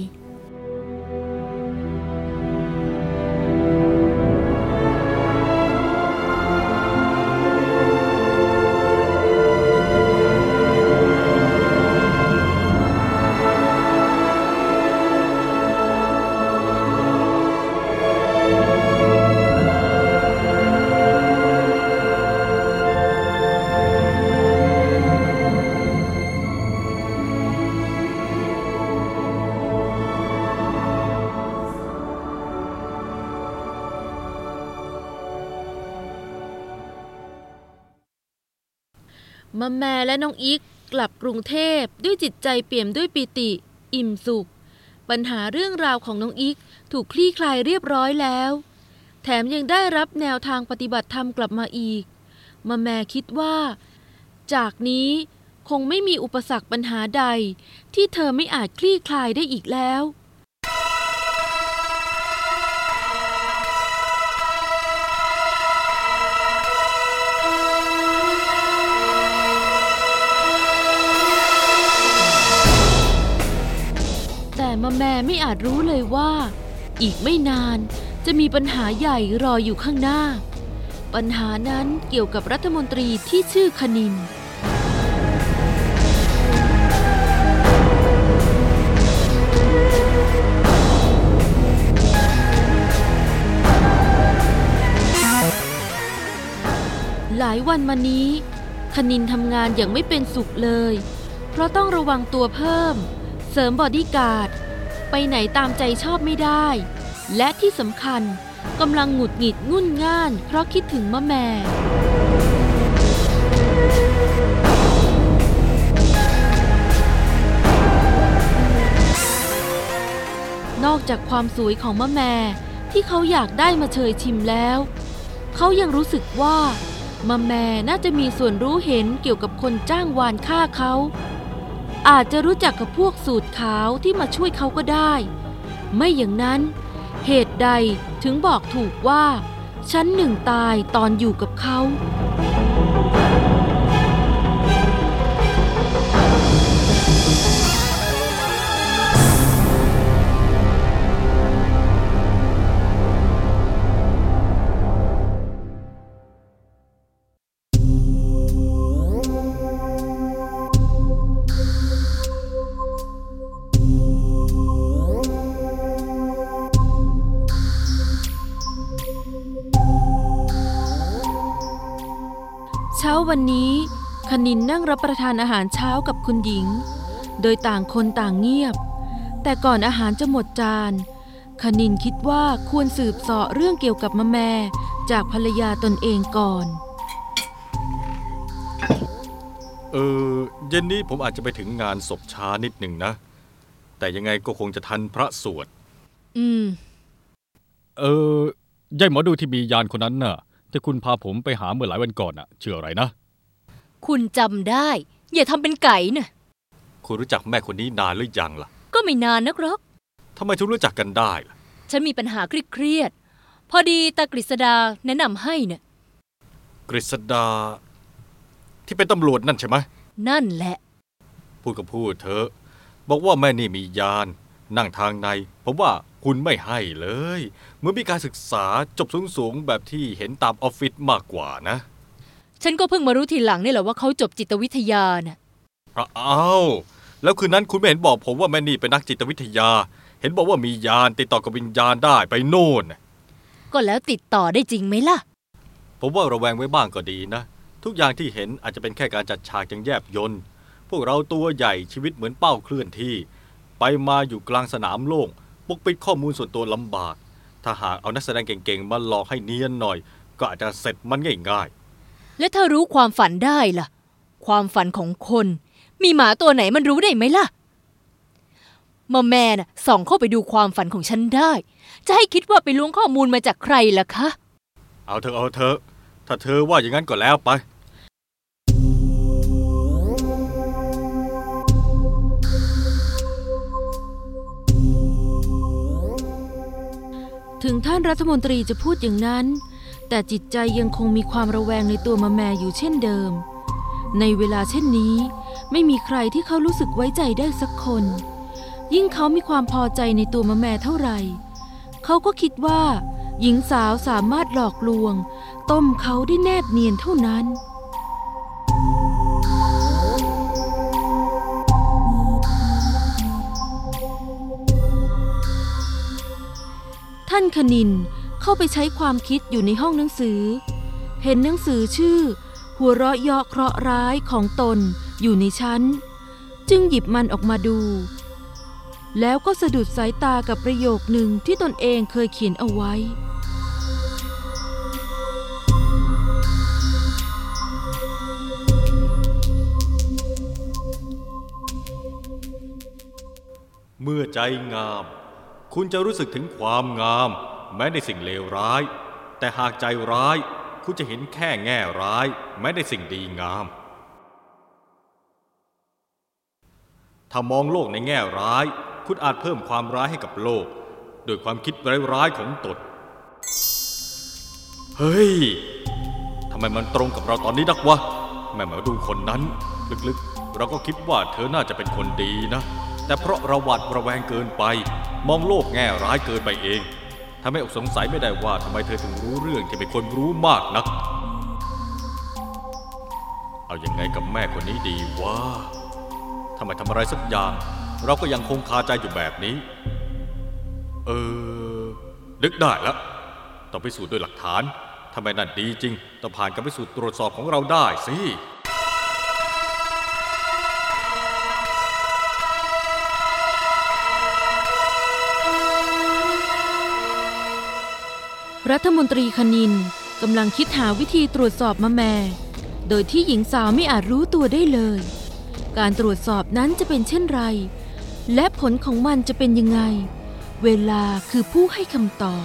มะแม่และน้องอิกกลับกรุงเทพด้วยจิตใจเปี่ยมด้วยปิติอิ่มสุขปัญหาเรื่องราวของน้องอิกถูกคลี่คลายเรียบร้อยแล้วแถมยังได้รับแนวทางปฏิบัติธรรมกลับมาอีกมะแม่คิดว่าจากนี้คงไม่มีอุปสรรคปัญหาใดที่เธอไม่อาจคลี่คลายได้อีกแล้วแต่มะแม่ไม่อาจรู้เลยว่าอีกไม่นานจะมีปัญหาใหญ่รออยู่ข้างหน้าปัญหานั้นเกี่ยวกับรัฐมนตรีที่ชื่อคณินหลายวันมานี้คณินทำงานอย่างไม่เป็นสุขเลยเพราะต้องระวังตัวเพิ่มเสริมบอดี้การ์ดไปไหนตามใจชอบไม่ได้และที่สำคัญกำลังหงุดหงิดงุ่นง่านเพราะคิดถึงมะแม่นอกจากความสวยของมะแม่ที่เขาอยากได้มาเชยชิมแล้วเขายังรู้สึกว่ามะแม่น่าจะมีส่วนรู้เห็นเกี่ยวกับคนจ้างวานฆ่าเขาอาจจะรู้จักกับพวกสูตรขาวที่มาช่วยเขาก็ได้ไม่อย่างนั้นเหตุใดถึงบอกถูกว่าฉันหนึ่งตายตอนอยู่กับเขาเช้าวันนี้คณินนั่งรับประทานอาหารเช้ากับคุณหญิงโดยต่างคนต่างเงียบแต่ก่อนอาหารจะหมดจานคณินคิดว่าควรสืบเสาะเรื่องเกี่ยวกับมะแม่จากภรรยาตนเองก่อน
เออเย็นนี้ผมอาจจะไปถึงงานศพช้านิดหนึ่งนะแต่ยังไงก็คงจะทันพระสวด
อืม
เออยายหมอดูที่มียานคนนั้นน่ะที่คุณพาผมไปหาเมื่อหลายวันก่อนน่ะชื่ออะไรนะ
คุณจำได้อย่าทำเป็นไก่น่ะ
คุณรู้จักแม่คนนี้นานหรือยังล่ะ
ก็ไม่นานนักหรอก
ทำไมถึงรู้จักกันได้ล่ะ
ฉันมีปัญหาเครียดๆพอดีตากฤษดาแนะนำให้เนี่ย
กฤษดาที่เป็นตำรวจนั่นใช่ไหม
นั่นแหละ
พูดก็พูดเถอะบอกว่าแม่นี่มียานนั่งทางในผมว่าคุณไม่ให้เลยเหมือนมีการศึกษาจบสูงๆแบบที่เห็นตามออฟฟิศมากกว่านะ
ฉันก็เพิ่งมารู้ทีหลังนี่แหละว่าเขาจบจิตวิทยาน่ะ
อ้าวแล้วคืนนั้นคุณไม่เห็นบอกผมว่าแม่นี่เป็นนักจิตวิทยาเห็นบอกว่ามียานติดต่อกับวิญญาณได้ไปโน่น
ก็แล้วติดต่อได้จริงไหมล่ะ
ผมว่าระแวงไว้บ้างก็ดีนะทุกอย่างที่เห็นอาจจะเป็นแค่การจัดฉากอย่างแยบยลพวกเราตัวใหญ่ชีวิตเหมือนเป้าเคลื่อนที่ไปมาอยู่กลางสนามโล่งปกปิดข้อมูลส่วนตัวลำบากถ้าหากเอานักแสดงเก่งๆมาหลอกให้เนียนหน่อยก็อาจจะเสร็จมันง่าย
ๆและถ้ารู้ความฝันได้ล่ะความฝันของคนมีหมาตัวไหนมันรู้ได้ไหมล่ะมาแม่น่ะส่องเข้าไปดูความฝันของฉันได้จะให้คิดว่าไปล้วงข้อมูลมาจากใครล่ะคะ
เอาเถอะเอาเถอะถ้าเธอว่าอย่างนั้นก็แล้วไป
ถึงท่านรัฐมนตรีจะพูดอย่างนั้นแต่จิตใจยังคงมีความระแวงในตัวมะแมอยู่เช่นเดิมในเวลาเช่นนี้ไม่มีใครที่เขารู้สึกไว้ใจได้สักคนยิ่งเขามีความพอใจในตัวมะแมเท่าไหร่เขาก็คิดว่าหญิงสาวสามารถหลอกลวงต้มเขาได้แนบเนียนเท่านั้นท่านคณินเข้าไปใช้ความคิดอยู่ในห้องหนังสือเห็นหนังสือชื่อหัวเราะเยาะเคราะห์ร้ายของตนอยู่ในชั้นจึงหยิบมันออกมาดูแล้วก็สะดุดสายตากับประโยคหนึ่งที่ตนเองเคยเขียนเอาไว้
เมื่อใจงามคุณจะรู้สึกถึงความงามแม้ในสิ่งเลวร้ายแต่หากใจร้ายคุณจะเห็นแค่แง่ร้ายแม้ในสิ่งดีงามถ้ามองโลกในแง่ร้ายคุณอาจเพิ่มความร้ายให้กับโลกโดยความคิดร้ายๆของตนเฮ้ยทำไมมันตรงกับเราตอนนี้นักวะแม่หมอดูคนนั้นลึกๆเราก็คิดว่าเธอน่าจะเป็นคนดีนะแต่เพราะเราหวาดระแวงเกินไปมองโลกแง่ร้ายเกินไปเองทำให้อกสงสัยไม่ได้ว่าทำไมเธอถึงรู้เรื่องที่เป็นคนรู้มากนักเอายังไงกับแม่คนนี้ดีวะทำไมทำอะไรสักอย่างเราก็ยังคงคาใจอยู่แบบนี้เออนึกได้แล้วต้องพิสูจน์ด้วยหลักฐานทำไมนั่นดีจริงต้องผ่านการพิสูจน์ตรวจสอบของเราได้สิ
รัฐมนตรีคณินกำลังคิดหาวิธีตรวจสอบมะแมโดยที่หญิงสาวไม่อาจรู้ตัวได้เลยการตรวจสอบนั้นจะเป็นเช่นไรและผลของมันจะเป็นยังไงเวลาคือผู้ให้คำตอบ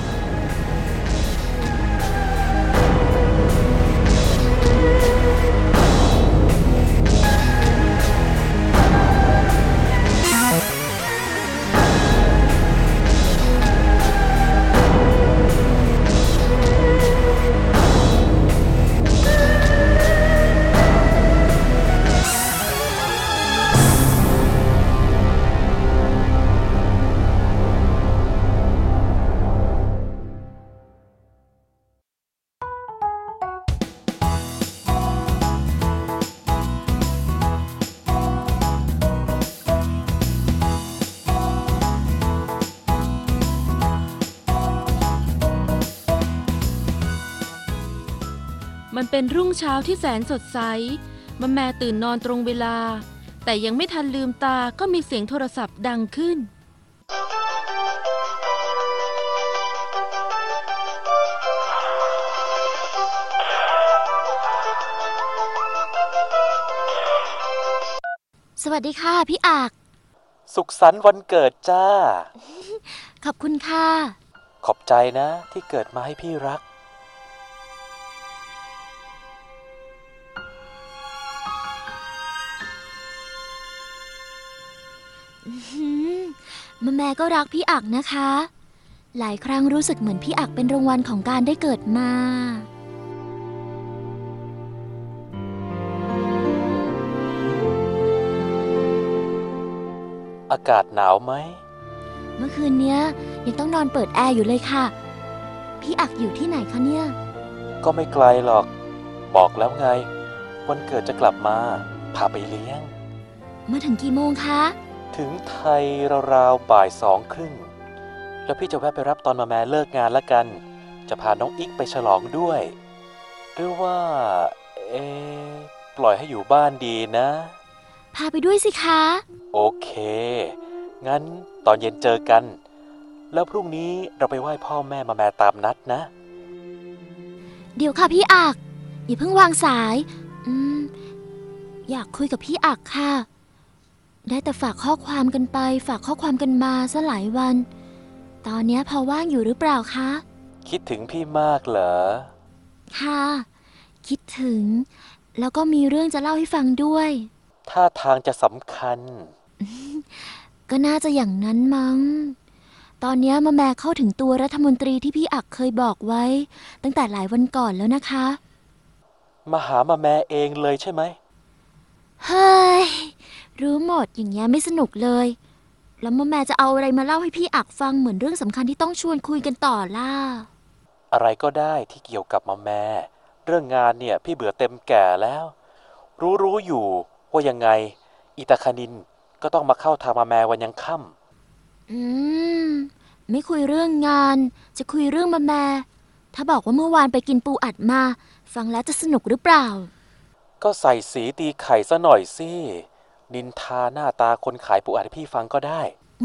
มันเป็นรุ่งเช้าที่แสนสดใสมะแมตื่นนอนตรงเวลาแต่ยังไม่ทันลืมตาก็มีเสียงโทรศัพท์ดังขึ้น
สวัสดีค่ะพี่อัก
สุขสันต์วันเกิดจ้า
ขอบคุณค่ะ
ขอบใจนะที่เกิดมาให้พี่รัก
มะแม่ก็รักพี่อักนะคะหลายครั้งรู้สึกเหมือนพี่อักเป็นรางวัลของการได้เกิดมา
อากาศหนาวไหม
เมื่อคืนเนี้ยยังต้องนอนเปิดแอร์อยู่เลยค่ะพี่อักอยู่ที่ไหนคะเนี่ย
ก็ไม่ไกลหรอกบอกแล้วไงวันเกิดจะกลับมาพาไปเลี้ยง
มาถึงกี่โมงคะ
ถึงไทยราวๆบ่ายสองครึ่งแล้วพี่จะแวะไปรับตอนมาแม่เลิกงานละกันจะพาน้องอิ๊กไปฉลองด้วยหรือว่าเอ๊ะปล่อยให้อยู่บ้านดีนะ
พาไปด้วยสิคะ
โอเคงั้นตอนเย็นเจอกันแล้วพรุ่งนี้เราไปไหว้พ่อแม่มาแม่ตามนัดนะ
เดี๋ยวค่ะพี่อักอย่าเพิ่งวางสายอืมอยากคุยกับพี่อักค่ะได้แต่ฝากข้อความกันไปฝากข้อความกันมาซะหลายวันตอนนี้พอว่างอยู่หรือเปล่าคะ
คิดถึงพี่มากเหรอ
ค่ะ คิดถึง แล้วก็มีเรื่องจะเล่าให้ฟังด้วย
ท่าทางจะสำคัญ
ก็น่าจะอย่างนั้นมั้ง ตอนนี้มาแม่เข้าถึงตัวรัฐมนตรีที่พี่อักเคยบอกไว้ ตั้งแต่หลายวันก่อนแล้วนะคะ
มาหามาแม่เองเลยใช่ไหม
เฮ้ย รู้หมดอย่างเงี้ยไม่สนุกเลย แล้วมาแม่จะเอาอะไรมาเล่าให้พี่อักฟังเหมือนเรื่องสำคัญที่ต้องชวนคุยกันต่อล่ะ
อะไรก็ได้ที่เกี่ยวกับมาแม่ เรื่องงานเนี่ยพี่เบื่อเต็มแก่แล้ว รู้รู้อยู่ว่ายังไงอิตาคานินก็ต้องมาเข้าทางมาแม่วันยังค่ำ
อืม ไม่คุยเรื่องงาน จะคุยเรื่องมาแม่ ถ้าบอกว่าเมื่อวานไปกินปูอัดมา ฟังแล้วจะสนุกหรือเปล่า
ก็ใส่สีตีไข่ซะหน่อยสิ นินทาหน้าตาคนขายปูอัดให้พี่ฟังก็ได้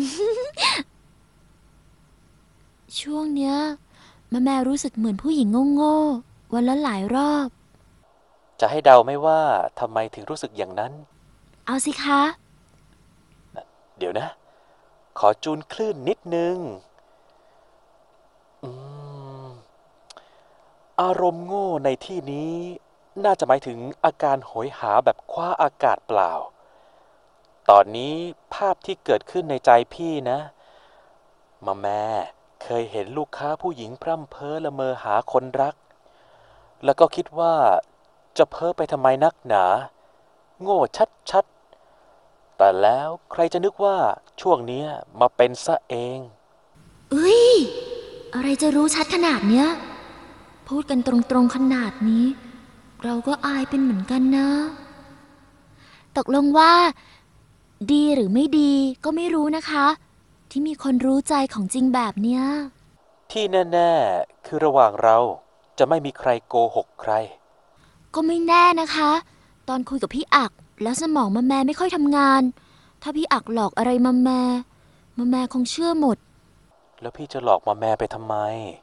ช่วงเนี้ยมาแม่รู้สึกเหมือนผู้หญิงโง่ๆวันละหลายรอบ
จะให้เดาไหมว่าทำไมถึงรู้สึกอย่างนั้น
เอาสิคะ
เดี๋ยวนะ ขอจูนคลื่นนิดนึง อืม อารมณ์โง่ในที่นี้ น่าจะหมายถึงอาการโหยหาแบบคว้าอากาศเปล่า ตอนนี้ภาพที่เกิดขึ้นในใจพี่นะ มาแม่เคยเห็นลูกค้าผู้หญิงพร่ำเพ้อละเมอหาคนรัก แล้วก็คิดว่าจะเพ้อไปทำไมนักหนา โง่ชัดๆ แต่แล้วใครจะนึกว่าช่วงนี้มาเป็นซะเอง
เอ้ย อะไรจะรู้ชัดขนาดเนี้ย พูดกันตรงๆขนาดนี้ เราก็อายเป็นเหมือนกันนะ ตกลงว่า ดีหรือไม่ดีก็ไม่รู้นะคะ ที่มีคนรู้ใจของจริงแบบเนี้ย
ที่แน่ๆคือระหว่างเราจะไม่มีใครโกหกใคร
ก็ไม่แน่นะคะ ตอนคุยกับพี่อักแล้วสมองมาแม่ไม่ค่อยทำงาน ถ้าพี่อักหลอกอะไรมาแม่มาแม่คงเชื่อหมด
แล้วพี่จะหลอกมาแม่ไปทำไม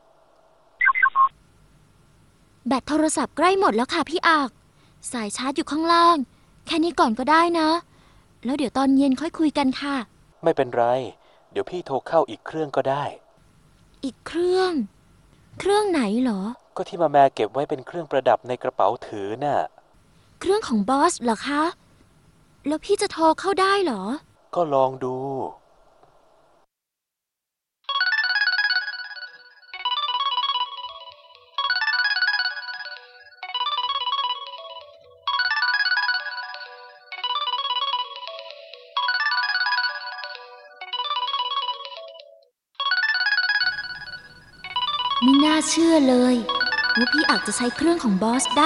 แบตโทรศัพท์ใกล้หมดแล้วค่ะพี่อัก สายชาร์จอยู่ข้างล่าง แค่นี้ก่อนก็ได้นะ แล้วเดี๋ยวตอนเย็นค่อยคุยกันค่ะ
ไม่เป็นไร เดี๋ยวพี่โทรเข้าอีกเครื่องก็ได้
อีกเครื่อง เครื่องไหนเหรอ
ก็ที่มาแม่เก็บไว้เป็นเครื่องประดับในกระเป๋าถือน่ะ
เครื่องของบอสเหรอคะ แล้วพี่จะโทรเข้าได้เหรอ
ก็ลองดู
ไม่น่าเชื่อเลยว่าพี่อักจะใช้เครื่องของบอสได้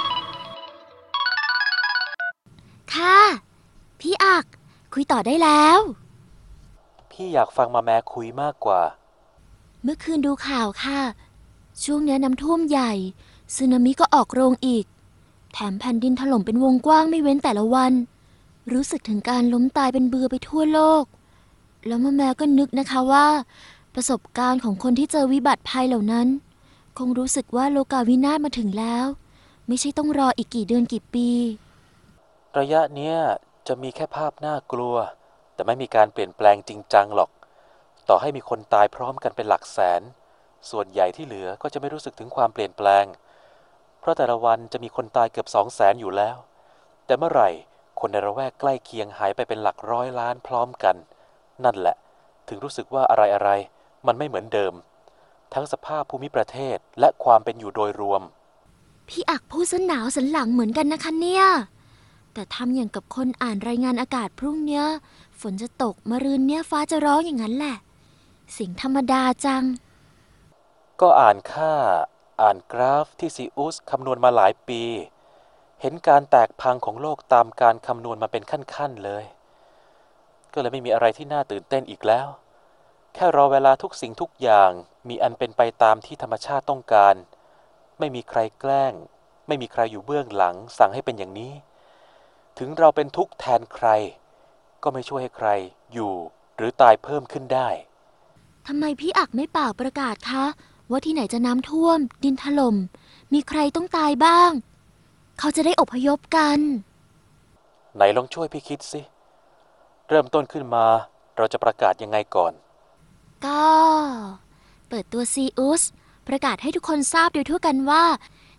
ค่ะ พี่อักคุยต่อได้แล้ว
พี่อยากฟังมาแม่คุยมากกว่า
เมื่อคืนดูข่าวค่ะ ช่วงนี้น้ำท่วมใหญ่สึนามิก็ออกโรงอีก แถมแผ่นดินถล่มเป็นวงกว้างไม่เว้นแต่ละวัน รู้สึกถึงการล้มตายเป็นเบือไปทั่วโลก แล้วแม่ก็นึกนะคะว่า ประสบการณ์ของคนที่เจอวิบัติภัยเหล่านั้น คงรู้สึกว่าโลกาวินาศมาถึงแล้ว ไม่ใช่ต้องรออีกกี่เดือนกี่ปี
ระยะเนี้ยจะมีแค่ภาพน่ากลัว แต่ไม่มีการเปลี่ยนแปลงจริงจังหรอก ต่อให้มีคนตายพร้อมกันเป็นหลักแสน ส่วนใหญ่ที่เหลือก็จะไม่รู้สึกถึงความเปลี่ยนแปลง เพราะแต่ละวันจะมีคนตายเกือบสองแสนอยู่แล้ว แต่เมื่อไหร่คนในระแวกใกล้เคียงหายไปเป็นหลักร้อยล้านพร้อมกัน นั่นแหละถึงรู้สึกว่าอะไรๆมันไม่เหมือนเดิม ทั้งสภาพภูมิประเทศและความเป็นอยู่โดยรวม
พี่อักพูดสนาวสันหลังเหมือนกันนะคะเนี่ย แต่ทำอย่างกับคนอ่านรายงานอากาศพรุ่งเนี้ยฝนจะตกมะรืนเนี้ยฟ้าจะร้องอย่างนั้นแหละเสียงธรรมดาจัง
ก็อ่านค่าอ่านกราฟที่ซีอุสคำนวณมาหลายปี เห็นการแตกพังของโลกตามการคำนวณมาเป็นขั้นๆเลย ก็เลยไม่มีอะไรที่น่าตื่นเต้นอีกแล้ว แค่รอเวลาทุกสิ่งทุกอย่างมีอันเป็นไปตามที่ธรรมชาติต้องการ ไม่มีใครแกล้ง ไม่มีใครอยู่เบื้องหลังสั่งให้เป็นอย่างนี้ ถึงเราเป็นทุกข์แทนใคร ก็ไม่ช่วยให้ใครอยู่หรือตายเพิ่มขึ้นได้
ทำไมพี่อักไม่เป่าประกาศคะว่าที่ไหนจะน้ำท่วม ดินถล่มมีใครต้องตายบ้าง เขาจะได้อพยพกัน
ไหนลองช่วยพี่คิดสิ เริ่มต้นขึ้นมาเราจะประกาศยังไงก่อน
ก็เปิดตัวซีอุสประกาศให้ทุกคนทราบโดยทั่วกันว่า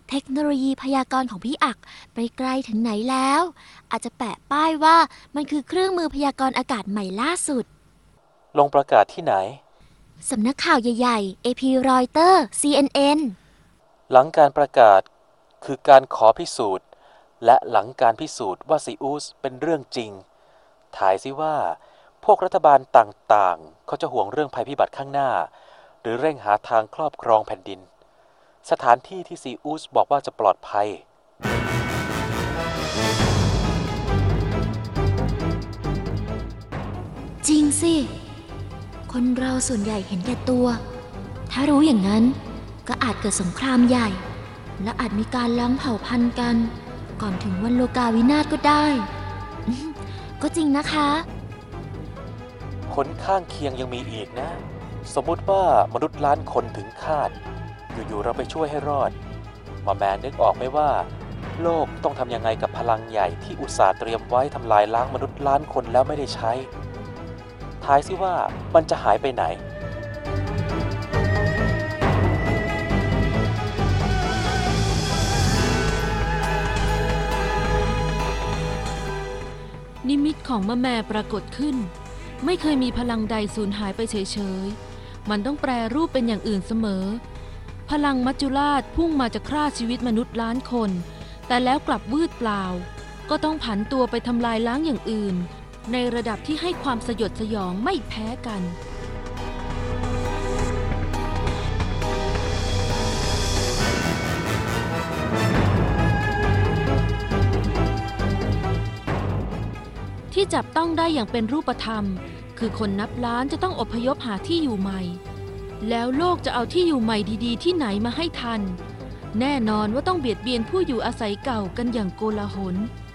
เทคโนโลยีพยากรณ์ของพี่อักไปไกลถึงไหนแล้ว อาจจะแปะป้ายว่ามันคือเครื่องมือพยากรณ์อากาศใหม่ล่าสุด
ลงประกาศที่ไหน
สำนักข่าวใหญ่ๆ เอ พี Reuters ซี เอ็น เอ็น
หลังการประกาศคือการขอพิสูจน์และหลังการพิสูจน์ว่าซีอุสเป็นเรื่องจริงถ่ายซิว่าพวกรัฐบาลต่างๆเขาจะห่วงเรื่องภัยพิบัติข้างหน้าหรือเร่งหาทางครอบครองแผ่นดินสถานที่ที่ซีอุสบอกว่าจะปลอดภัย
จริงสิคนเราส่วนใหญ่เห็นแก่ตัวถ้ารู้อย่างนั้นก็อาจเกิดสงครามใหญ่และอาจมีการล้างเผ่าพันธุ์กันก่อนถึงวันโลกาวินาศก็ได้ ก็จริงนะคะ
ผลข้างเคียงยังมีอีกนะสมมุติว่ามนุษย์ล้านคนถึงคาดอยู่ๆเราไปช่วยให้รอดหมอแมนนึกออกไหมว่าโลกต้องทำยังไงกับพลังใหญ่ที่อุตส่าห์เตรียมไว้ทำลายล้างมนุษย์ล้านคนแล้วไม่ได้ใช้ทายซิว่ามันจะหายไปไหน
นิมิตของมะแม่ปรากฏขึ้นไม่เคยมีพลังใดสูญหายไปเฉยๆมันต้องแปรรูปเป็นอย่างอื่นเสมอพลังมัจจุราชพุ่งมาจะฆ่าชีวิตมนุษย์ล้านคนแต่แล้วกลับวืดเปล่าก็ต้องผันตัวไปทำลายล้างอย่างอื่นในระดับที่ให้ความสยดสยองไม่แพ้กันที่จับต้องได้อย่างเป็นรูปธรรมคือคนนับล้านจะต้องอพยพหาที่อยู่ใหม่แล้วโลกจะเอาที่อยู่ใหม่ดีๆที่ไหนมาให้ทันแน่นอนว่าต้องเบียดเบียนผู้อยู่อาศัยเก่ากันอย่างโกลาหล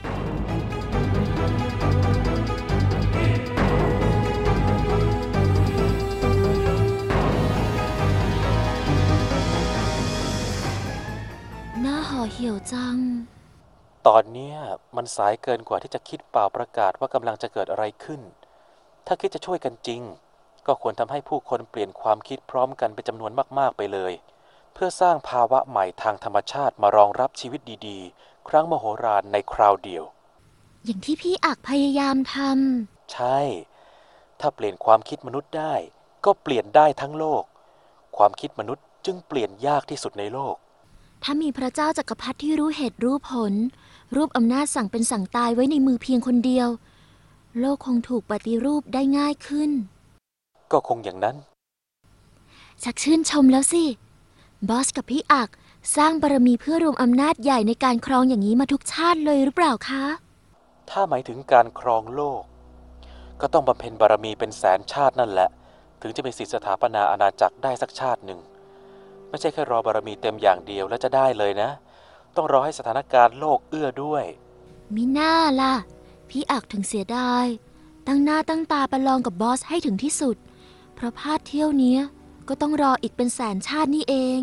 น่าห่อเหี่ยวจัง
ตอนนี้มันสายเกินกว่าที่จะคิดเปล่าประกาศว่ากำลังจะเกิดอะไรขึ้นถ้าคิดจะช่วยกันจริงก็ควรทำให้ผู้คนเปลี่ยนความคิดพร้อมกันเป็นจำนวนมากๆไปเลยเพื่อสร้างภาวะใหม่ทางธรรมชาติมารองรับชีวิตดีๆครั้งมโหฬารในคราวเดียว
อย่างที่พี่อักพยายามท
ำใช่ถ้าเปลี่ยนความคิดมนุษย์ได้ก็เปลี่ยนได้ทั้งโลกความคิดมนุษย์จึงเปลี่ยนยากที่สุดในโลก
ถ้ามีพระเจ้าจักรพรรดิที่รู้เหตุรู้ผลรูปอำนาจสั่งเป็นสั่งตายไว้ในมือเพียงคนเดียวโลกคงถูกปฏิรูปได้ง่ายขึ้น
ก็คงอย่างนั้น
ชักชื่นชมแล้วสิบอสกับพี่อักสร้างบารมีเพื่อรวมอำนาจใหญ่ในการครองอย่างนี้มาทุกชาติเลยหรือเปล่าคะ
ถ้าหมายถึงการครองโลกก็ต้องบำเพ็ญบารมีเป็นแสนชาตินั่นแหละถึงจะมีสิทธิสถาปนาอาณาจักรได้สักชาติหนึ่งไม่ใช่แค่รอบารมีเต็มอย่างเดียวแล้วจะได้เลยนะต้องรอให้สถานการณ์โลกเอื้อด้วย
มิน่าล่ะพี่อักถึงเสียดายตั้งหน้าตั้งตาประลองกับบอสให้ถึงที่สุดเพราะพลาดเที่ยวนี้ก็ต้องรออีกเป็นแสนชาตินี่เอง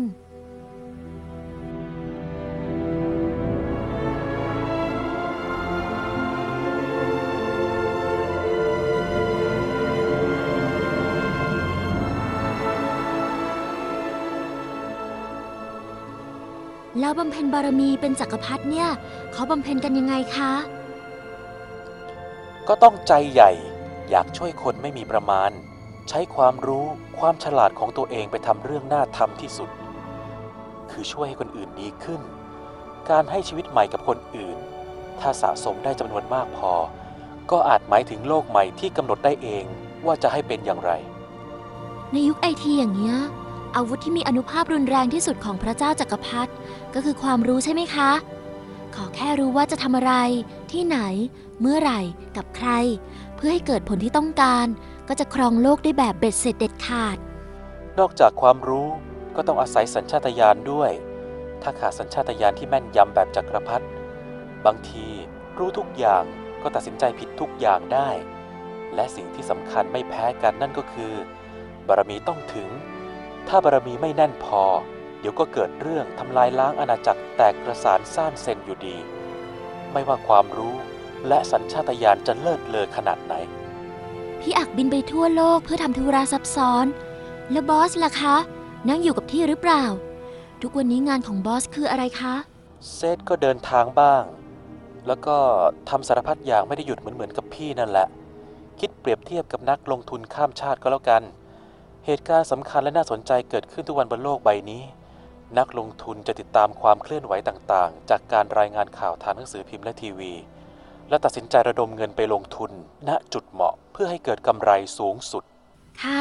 แล้วบำเพ็ญบารมีเป็นจักรพรรดิเนี่ยเขาบำเพ็ญกันยังไงคะ
ก็ต้องใจใหญ่อยากช่วยคนไม่มีประมาณใช้ความรู้ความฉลาดของตัวเองไปทำเรื่องน่าทำที่สุดคือช่วยให้คนอื่นดีขึ้นการให้ชีวิตใหม่กับคนอื่นถ้าสะสมได้จำนวนมากพอก็อาจหมายถึงโลกใหม่ที่กำหนดได้เองว่าจะให้เป็นอย่างไร
ในยุคไอทีอย่างเงี้ยอาวุธที่มีอานุภาพรุนแรงที่สุดของพระเจ้าจักรพรรดิก็คือความรู้ใช่ไหมคะขอแค่รู้ว่าจะทำอะไรที่ไหนเมื่อไหร่กับใครเพื่อให้เกิดผลที่ต้องการก็จะครองโลกได้แบบเบ็ดเสร็จเด็ดขาด
นอกจากความรู้ก็ต้องอาศัยสัญชาตญาณด้วยถ้าขาดสัญชาตญาณที่แม่นยำแบบจักรพรรดิบางทีรู้ทุกอย่างก็ตัดสินใจผิดทุกอย่างได้และสิ่งที่สำคัญไม่แพ้กันนั่นก็คือบารมีต้องถึงถ้าบารมีไม่แน่นพอเดี๋ยวก็เกิดเรื่องทำลายล้างอาณาจักรแตกกระสานซ่านเซนอยู่ดีไม่ว่าความรู้และสัญชาตญาณจะเลิศเลอขนาดไหน
พี่อักบินไปทั่วโลกเพื่อทำธุระซับซ้อนแล้วบอสล่ะคะนั่งอยู่กับที่หรือเปล่าทุกวันนี้งานของบอสคืออะไรคะ
เซธก็เดินทางบ้าง แล้วก็ทำสารพัดอย่างไม่ได้หยุดเหมือนเหมือนกับพี่นั่นแหละ คิดเปรียบเทียบกับนักลงทุนข้ามชาติก็แล้วกัน เหตุการณ์สำคัญและน่าสนใจเกิดขึ้นทุกวันบนโลกใบนี้ นักลงทุนจะติดตามความเคลื่อนไหวต่างๆจากการรายงานข่าวทางหนังสือพิมพ์และทีวีและตัดสินใจระดมเงินไปลงทุนณจุดเหมาะเพื่อให้เกิดกำไรสูงสุด
ค่ะ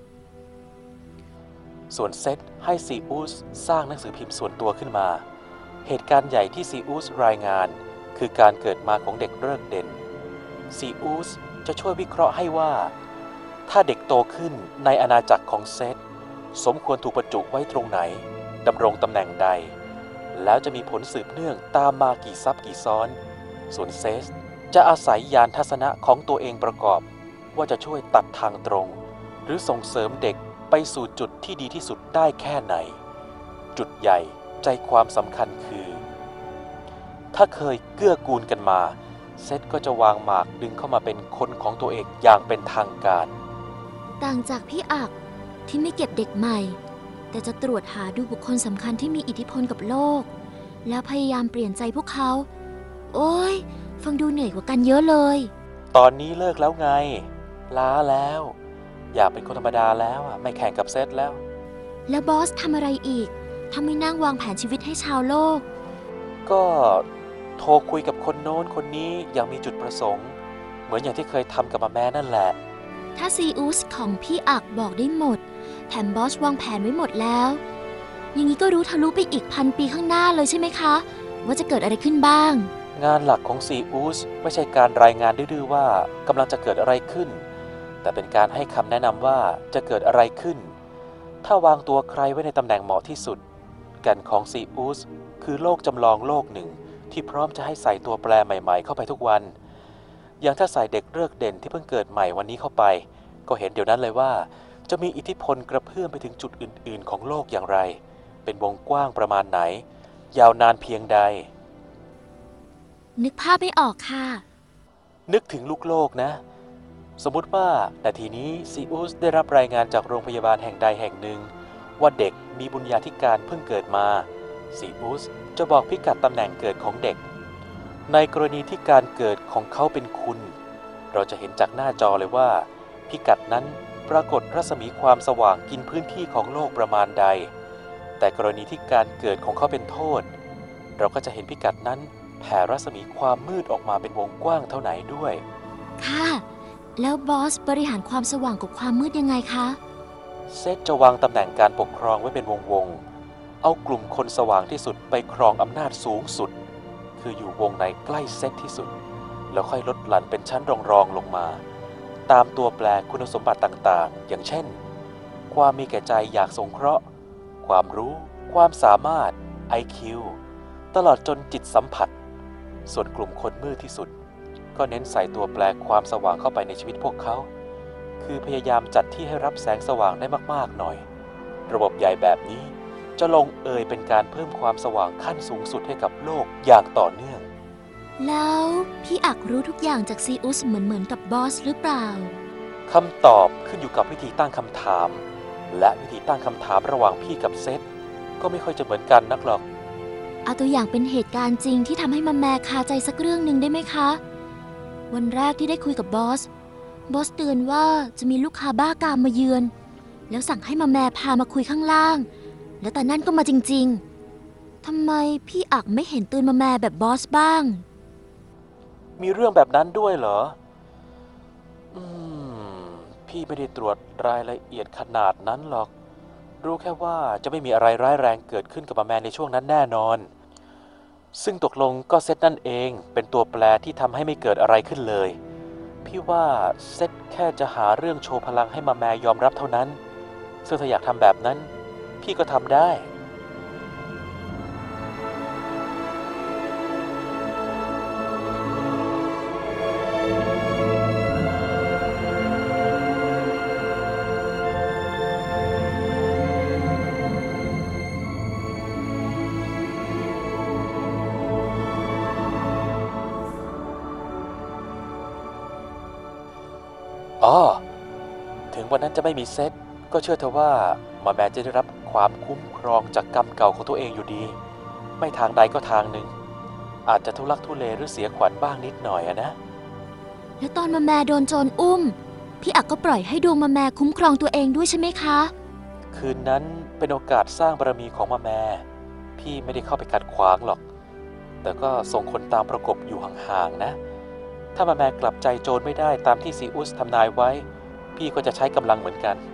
ส่วนเซธให้ซีอุสสร้างหนังสือพิมพ์ส่วนตัวขึ้นมา เหตุการณ์ใหญ่ที่ซีอุสรายงานคือการเกิดมาของเด็กฤกษ์เด่นซีอุสจะช่วยวิเคราะห์ให้ว่าถ้าเด็กโตขึ้นในอาณาจักรของเซธสมควรถูกบรรจุไว้ตรงไหนดำรงตำแหน่งใดแล้วจะมีผลสืบเนื่องตามมากี่ซับกี่ซ้อนส่วนเซธจะอาศัยญาณทัศนะของตัวเองประกอบว่าจะช่วยตัดทางตรงหรือส่งเสริมเด็กไปสู่จุดที่ดีที่สุดได้แค่ไหนจุดใหญ่ใจความสำคัญคือถ้าเคยเกื้อกูลกันมาเซธก็จะวางหมากดึงเข้ามาเป็นคนของตัวเองอย่างเป็นทางการ
ต่างจากพี่อักที่ไม่เก็บเด็กใหม่แต่จะตรวจหาดูบุคคลสำคัญที่มีอิทธิพลกับโลกแล้วพยายามเปลี่ยนใจพวกเขาโอ้ยฟังดูเหนื่อยกว่ากันเยอะเลย
ตอนนี้เลิกแล้วไงล้าแล้วอยากเป็นคนธรรมดาแล้วไม่แข่งกับเซธแล้ว
แล้วบอสทำอะไรอีกทำไมนั่งวางแผนชีวิตให้ชาวโลก
ก็โทรคุยกับคนโน้นคนนี้อย่างมีจุดประสงค์เหมือนอย่างที่เคยทำกับมาแม่นั่นแหละ
ถ้าซีอุสของพี่อักบอกได้หมดแถมบอสวางแผนไว้หมดแล้วอย่างนี้ก็รู้ทะลุไปอีกพันปีข้างหน้าเลยใช่ไหมคะว่าจะเกิดอะไรขึ้นบ้าง
งานหลักของซีอุสไม่ใช่การรายงานดื้อๆว่ากำลังจะเกิดอะไรขึ้นแต่เป็นการให้คำแนะนำว่าจะเกิดอะไรขึ้นถ้าวางตัวใครไว้ในตำแหน่งเหมาะที่สุดแก่นของซีอุสคือโลกจำลองโลกหนึ่งที่พร้อมจะให้ใส่ตัวแปรใหม่ๆเข้าไปทุกวันอย่างถ้าใส่เด็กฤกษ์เด่นที่เพิ่งเกิดใหม่วันนี้เข้าไปก็เห็นเดี๋ยวนั้นเลยว่าจะมีอิทธิพลกระเพื่อมไปถึงจุดอื่นๆของโลกอย่างไรเป็นวงกว้างประมาณไหนยาวนานเพียงใด
นึกภาพไม่ออกค่ะ
นึกถึงลูกโลกนะสมมุติว่านาทีนี้ซีอุสได้รับรายงานจากโรงพยาบาลแห่งใดแห่งหนึ่งว่าเด็กมีบุญญาธิการเพิ่งเกิดมาซีอุสจะบอกพิกัดตำแหน่งเกิดของเด็กในกรณีที่การเกิดของเขาเป็นคุณเราจะเห็นจากหน้าจอเลยว่าพิกัดนั้นปรากฏรัศมีความสว่างกินพื้นที่ของโลกประมาณใดแต่กรณีที่การเกิดของเขาเป็นโทษเราก็จะเห็นพิกัดนั้นแผ่รัศมีความมืดออกมาเป็นวงกว้างเท่าไหนด้วย
ค่ะแล้วบอสบริหารความสว่างกับความมืดยังไงคะ
เซธจะวางตำแหน่งการปกครองไว้เป็นวงๆเอากลุ่มคนสว่างที่สุดไปครองอำนาจสูงสุดคืออยู่วงในใกล้เซธที่สุดแล้วค่อยลดหลั่นเป็นชั้นรองๆลงมาตามตัวแปรคุณสมบัติต่างๆอย่างเช่นความมีแก่ใจอยากสงเคราะห์ความรู้ความสามารถ ไอ คิว ตลอดจนจิตสัมผัสส่วนกลุ่มคนมืดที่สุดก็เน้นใส่ตัวแปรความสว่างเข้าไปในชีวิตพวกเขาคือพยายามจัดที่ให้รับแสงสว่างได้มากๆหน่อยระบบใหญ่แบบนี้จะลงเอยเป็นการเพิ่มความสว่างขั้นสูงสุดให้กับโลกอย่างต่อเนื่อง
แล้วพี่อักรู้ทุกอย่างจากซีอุสเหมือนเหมือนกับบอสหรือเปล่า
คำตอบขึ้นอยู่กับวิธีตั้งคำถามและวิธีตั้งคำถามระหว่างพี่กับเซธก็ไม่ค่อยจะเหมือนกันนักหรอก
เอาตัวอย่างเป็นเหตุการณ์จริงที่ทำให้มาแม่คาใจสักเรื่องหนึ่งได้ไหมคะวันแรกที่ได้คุยกับบอสบอสเตือนว่าจะมีลูกค้าบ้ากามมาเยือนแล้วสั่งให้มาแม่พามาคุยข้างล่างแล้วแต่นั่นก็มาจริงๆทำไมพี่อักไม่เห็นเตือนมาแม่แบบบอสบ้าง
มีเรื่องแบบนั้นด้วยเหรออืมพี่ไม่ได้ตรวจรายละเอียดขนาดนั้นหรอกรู้แค่ว่าจะไม่มีอะไรร้ายแรงเกิดขึ้นกับมาแมนในช่วงนั้นแน่นอนซึ่งตกลงก็เซธนั่นเองเป็นตัวแปรที่ทำให้ไม่เกิดอะไรขึ้นเลยพี่ว่าเซธแค่จะหาเรื่องโชว์พลังให้มาแมยอมรับเท่านั้นซึ่งถ้าอยากทำแบบนั้นพี่ก็ทำได้อ๋อถึงวันนั้นจะไม่มีเซธก็เชื่อเถอะว่ามาแมนจะได้รับคความคุ้มครองจากกรรมเก่าของตัวเองอยู่ดีไม่ทางใดก็ทางหนึ่งอาจจะทุลักทุเลหรือเสียขวัญบ้างนิดหน่อยอะนะ
แล้วตอนมาแมโดนโจรอุ้มพี่อักก็ปล่อยให้ดวงมาแมคุ้มครองตัวเองด้วยใช่ไหมคะ
คืนนั้นเป็นโอกาสสร้างบารมีของมาแมพี่ไม่ได้เข้าไปขัดขวางหรอกแต่ก็ส่งคนตามประกบอยู่ห่างๆนะถ้ามาแมกลับใจโจรไม่ได้ตามที่ซีอุสทำนายไว้พี่ก็จะใช้กำลังเหมือนกัน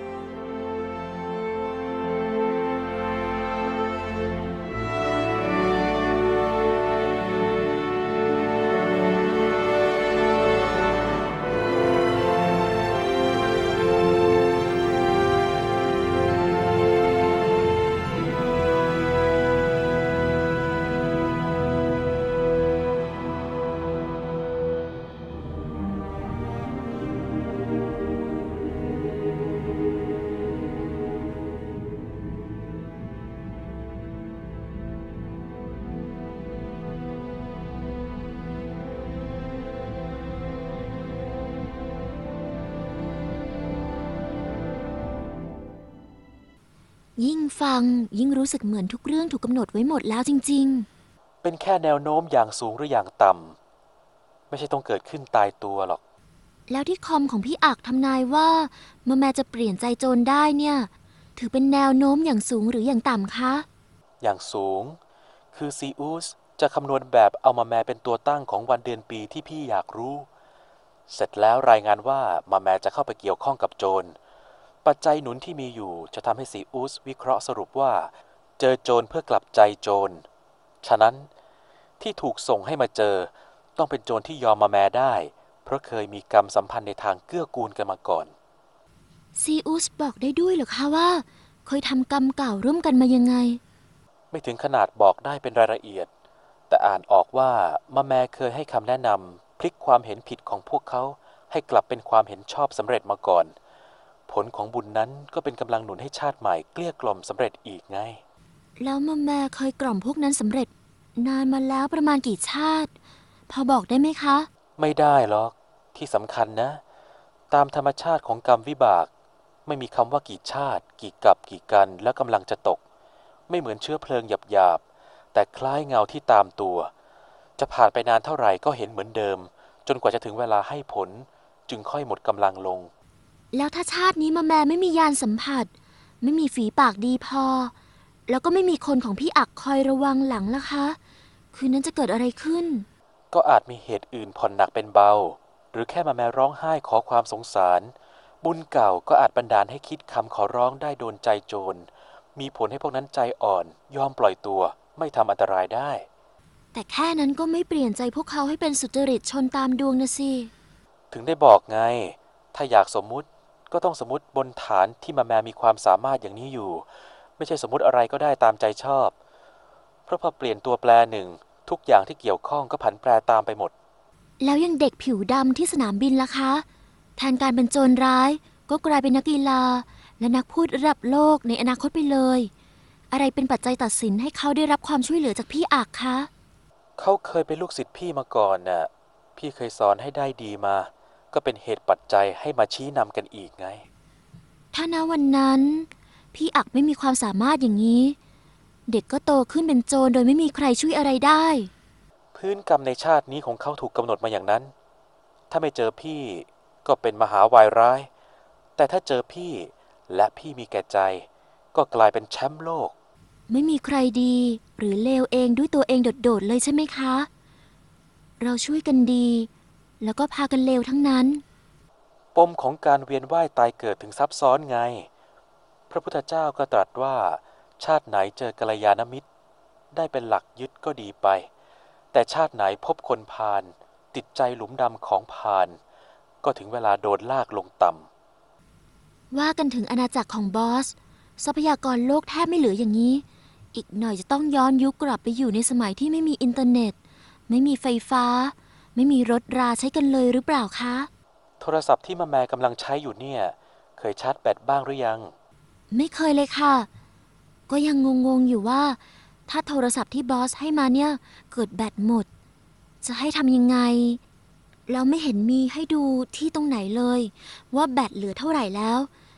ยิ่งฟังยิ่งรู้สึกเหมือนทุกเรื่องถูกกำหนดไว้หมดแล้วจริงๆ
เป็นแค่แนวโน้มอย่างสูงหรืออย่างต่ำไม่ใช่ต้องเกิดขึ้นตายตัวหรอก
แล้วที่คอมของพี่อักทำนายว่ามาแมจะเปลี่ยนใจโจรได้เนี่ยถือเป็นแนวโน้มอย่างสูงหรืออย่างต่ำคะ
อย่างสูงคือซีอุสจะคำนวณแบบเอามาแมเป็นตัวตั้งของวันเดือนปีที่พี่อยากรู้เสร็จแล้วรายงานว่ามาแมจะเข้าไปเกี่ยวข้องกับโจรปัจจัยหนุนที่มีอยู่จะทำให้ซีอุสวิเคราะห์สรุปว่าเจอโจรเพื่อกลับใจโจรฉะนั้นที่ถูกส่งให้มาเจอต้องเป็นโจรที่ยอมมาแมได้เพราะเคยมีกรรมสัมพันธ์ในทางเกื้อกูลกันมาก่อน
ซีอุสบอกได้ด้วยเหรอคะว่าเคยทำกรรมเก่าร่วมกันมายังไง
ไม่ถึงขนาดบอกได้เป็นรายละเอียดแต่อ่านออกว่ามาแมเคยให้คำแนะนำพลิกความเห็นผิดของพวกเขาให้กลับเป็นความเห็นชอบสำเร็จมาก่อนผลของบุญนั้นก็เป็นกำลังหนุนให้ชาติใหม่เกลี้ยกล่อมสำเร็จอีกไง
แล้วมาแม่เคยกล่อมพวกนั้นสำเร็จนานมาแล้วประมาณกี่ชาติพอบอกได้ไหมคะ
ไม่ได้หรอกที่สำคัญนะตามธรรมชาติของกรรมวิบากไม่มีคำว่ากี่ชาติกี่กับกี่กันแล้วกำลังจะตกไม่เหมือนเชื้อเพลิงหยาบๆแต่คล้ายเงาที่ตามตัวจะผ่านไปนานเท่าไหร่ก็เห็นเหมือนเดิมจนกว่าจะถึงเวลาให้ผลจึงค่อยหมดกำลังลง
แล้วถ้าชาตินี้มาแม่ไม่มียานสัมผัสไม่มีฝีปากดีพอแล้วก็ไม่มีคนของพี่อักคอยระวังหลังล่ะคะคืนนั้นจะเกิดอะไรขึ้น
ก็อาจมีเหตุอื่นผ่อนหนักเป็นเบาหรือแค่มาแม่ร้องไห้ขอความสงสารบุญเก่าก็อาจบันดาลให้คิดคำขอร้องได้โดนใจโจรมีผลให้พวกนั้นใจอ่อนยอมปล่อยตัวไม่ทำอันตรายได้
แต่แค่นั้นก็ไม่เปลี่ยนใจพวกเขาให้เป็นสุจริตชนตามดวงนะสิ
ถึงได้บอกไงถ้าอยากสมมุติก็ต้องสมมุติบนฐานที่มาแม่มีความสามารถอย่างนี้อยู่ไม่ใช่สมมุติอะไรก็ได้ตามใจชอบเพราะพอเปลี่ยนตัวแปรหนึ่งทุกอย่างที่เกี่ยวข้องก็ผันแปรตามไปหมด
แล้วยังเด็กผิวดำที่สนามบินล่ะคะแทนการเป็นโจรร้ายก็กลายเป็นนักกีฬาและนักพูดระดับโลกในอนาคตไปเลยอะไรเป็นปัจจัยตัดสินให้เขาได้รับความช่วยเหลือจากพี่อักคะ
เขาเคยเป็นลูกศิษย์พี่มาก่อนน่ะพี่เคยสอนให้ได้ดีมาก็เป็นเหตุปัจจัยให้มาชี้นำกันอีกไง
ถ้าณวันนั้นพี่อักไม่มีความสามารถอย่างนี้เด็กก็โตขึ้นเป็นโจรโดยไม่มีใครช่วยอะไรได้
พื้นกรรมในชาตินี้ของเขาถูกกำหนดมาอย่างนั้นถ้าไม่เจอพี่ก็เป็นมหาวายร้ายแต่ถ้าเจอพี่และพี่มีแก่ใจก็กลายเป็นแชมป์โลก
ไม่มีใครดีหรือเลวเองด้วยตัวเองโดดๆเลยใช่ไหมคะเราช่วยกันดีแล้วก็พากันเลวทั้งนั้น
ปมของการเวียนว่ายตายเกิดถึงซับซ้อนไงพระพุทธเจ้าก็ตรัสว่าชาติไหนเจอกัลยาณมิตรได้เป็นหลักยึดก็ดีไปแต่ชาติไหนพบคนพาลติดใจหลุมดำของพาลก็ถึงเวลาโดนลากลงต่
ำว่ากันถึงอาณาจักรของบอสทรัพยากรโลกแทบไม่เหลืออย่างนี้อีกหน่อยจะต้องย้อนยุคกลับไปอยู่ในสมัยที่ไม่มีอินเทอร์เน็ตไม่มีไฟฟ้าไม่มีรถราใช้กันเลยหรือเปล่าคะ
โทรศัพท์ที่มาแม่กำลังใช้อยู่เนี่ยเคยชาร์จแบตบ้างหรือยัง
ไม่เคยเลยค่ะก็ยังงงๆอยู่ว่าถ้าโทรศัพท์ที่บอสให้มาเนี่ยเกิดแบตหมดจะให้ทำยังไงแล้วไม่เห็นมีให้ดูที่ตรงไหนเลยว่าแบตเหลือเท่าไหร่แล้ว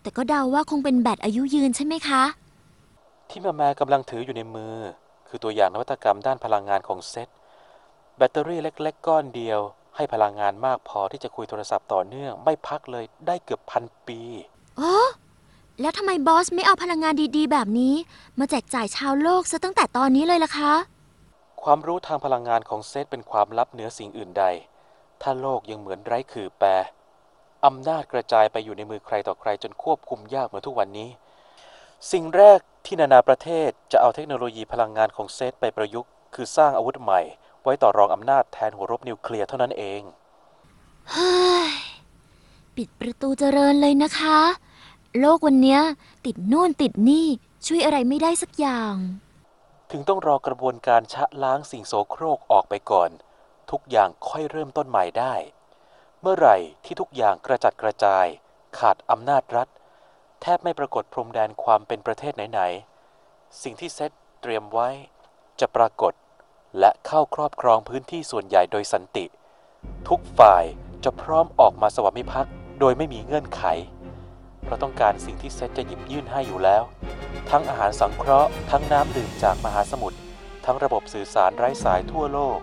แต่ก็เดาว่าคงเป็นแบตอายุยืนใช่ไหมคะ
ที่แม่แม่กำลังถืออยู่ในมือคือตัวอย่างนวัตกรรมด้านพลังงานของเซตแบตเตอรี่เล็กๆก้อนเดียวให้พลังงานมากพอที่จะคุยโทรศัพท์ต่อเนื่องไม่พักเลยได้เกือบพันปี
อ๋อ แล้วทำไมบอสไม่เอาพลังงานดีๆแบบนี้มาแจกจ่ายชาวโลกซะตั้งแต่ตอนนี้เลยล่ะคะ
ความรู้ทางพลังงานของเซตเป็นความลับเหนือสิ่งอื่นใดถ้าโลกยังเหมือนไร้ขื่อแปรอำนาจกระจายไปอยู่ในมือใครต่อใครจนควบคุมยากเหมือนทุกวันนี้สิ่งแรกที่นานาประเทศจะเอาเทคโนโลยีพลังงานของเซตไปประยุกต์คือสร้างอาวุธใหม่ไว้ต่อรองอำนาจแทนหัวรบนิวเคลียร์เท่านั้นเอง
เฮ้ย ปิดประตูเจริญเลยนะคะ โลกวันเนี้ยติดโน่นติดนี่ช่วยอะไรไม่ได้สักอย่าง
ถึงต้องรอกระบวนการชะล้างสิ่งโสโครกออกไปก่อนทุกอย่างค่อยเริ่มต้นใหม่ได้เมื่อไหร่ที่ทุกอย่างกระจัดกระจายขาดอำนาจรัฐแทบไม่ปรากฏพรมแดนความเป็นประเทศไหนๆสิ่งที่เซตเตรียมไว้จะปรากฏและเข้าครอบครองพื้นที่ส่วนใหญ่โดยสันติทุกฝ่ายจะพร้อมออกมาสวามิภักดิ์โดยไม่มีเงื่อนไขเพราะต้องการสิ่งที่เซตจะหยิบยื่นให้อยู่แล้วทั้งอาหารสังเคราะห์ทั้งน้ำดื่มจากมหาสมุทรทั้งระบบสื่อสารไร้สายทั่วโลก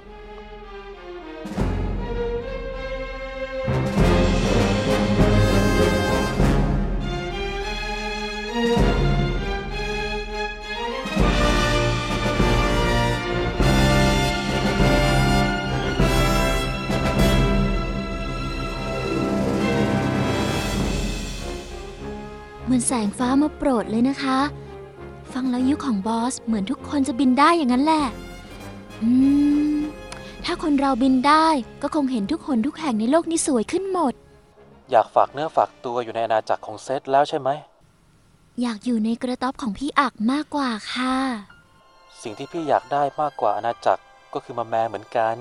เหมือนแสงฟ้ามาโปรดเลยนะคะ ฟังแล้วยุคของบอสเหมือนทุกคนจะบินได้อย่างนั้นแหละ อืม ถ้าคนเราบินได้ก็คงเห็นทุกคนทุกแห่งในโลกนี้สวยขึ้นหมด
อยากฝากเนื้อฝากตัวอยู่ในอาณาจักรของเซตแล้วใช่ไหม
อยากอยู่ในกระต๊อบของพี่อักมากกว่าค่ะ
สิ่งที่พี่อยากได้มากกว่าอาณาจักรก็คือมาแมเหมือนกัน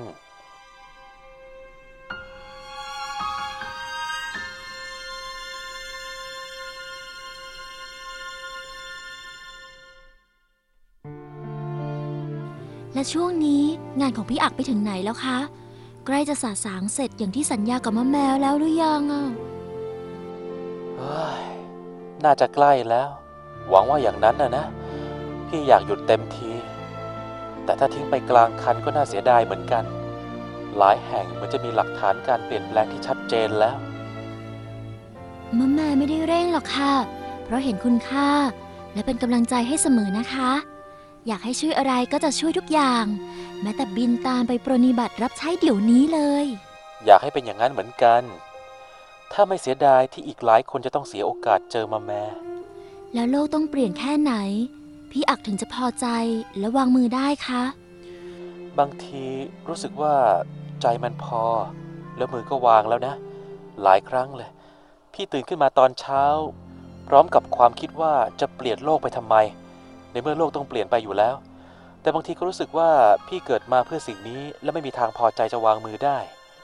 และช่วงนี้งานของพี่อักไปถึงไหนแล้วคะใกล้จะสะสางเสร็จอย่างที่สัญญากับมะแมวแล้วหรือยังอ่ะ
เฮ้ยน่าจะใกล้แล้ว หวังว่าอย่างนั้นนะนะพี่อยากหยุดเต็มทีแต่ถ้าทิ้งไปกลางคันก็น่าเสียดายเหมือนกันหลายแห่งมันจะมีหลักฐานการเปลี่ยนแปลงที่ชัดเจนแล้ว
มะแมวไม่ได้เร่งหรอกค่ะเพราะเห็นคุณค่าและเป็นกำลังใจให้เสมอนะคะอยากให้ช่วยอะไรก็จะช่วยทุกอย่างแม้แต่บินตามไปปรนนิบัติรับใช้เดี๋ยวนี้เลย
อยากให้เป็นอย่างนั้นเหมือนกันถ้าไม่เสียดายที่อีกหลายคนจะต้องเสียโอกาสเจอมาแม่
แล้วโลกต้องเปลี่ยนแค่ไหนพี่อักถึงจะพอใจและวางมือได้คะ
บางทีรู้สึกว่าใจมันพอแล้วมือก็วางแล้วนะหลายครั้งเลยพี่ตื่นขึ้นมาตอนเช้าพร้อมกับความคิดว่าจะเปลี่ยนโลกไปทำไมในเมื่อโลกต้องเปลี่ยนไปอยู่แล้วแต่บางทีก็รู้สึกว่าพี่เกิดมาเพื่อสิ่งนี้และไม่มีทางพอใจจะวางมือได้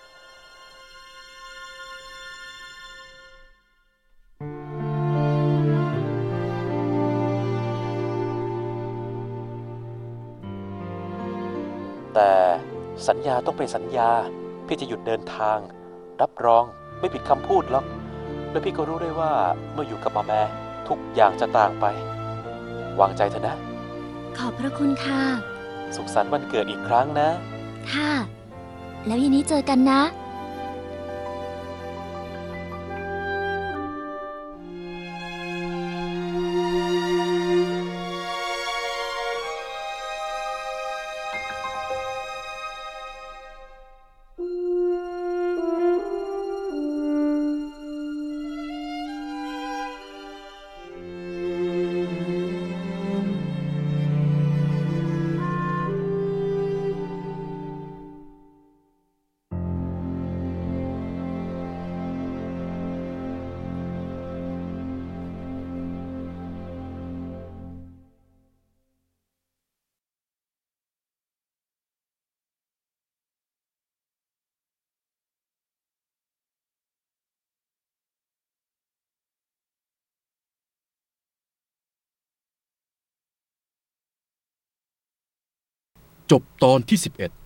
แต่สัญญาต้องเป็นสัญญาพี่จะหยุดเดินทางรับรองไม่ผิดคำพูดหรอกและพี่ก็รู้ได้ว่าเมื่ออยู่กับมาแม่ทุกอย่างจะต่างไปวางใจเถอะนะ
ขอบพระคุณค่ะ
สุขสันต์วันเกิดอีกครั้งนะ
ค่ะแล้วเย็นนี้เจอกันนะ
จบตอนที่สิบเอ็ด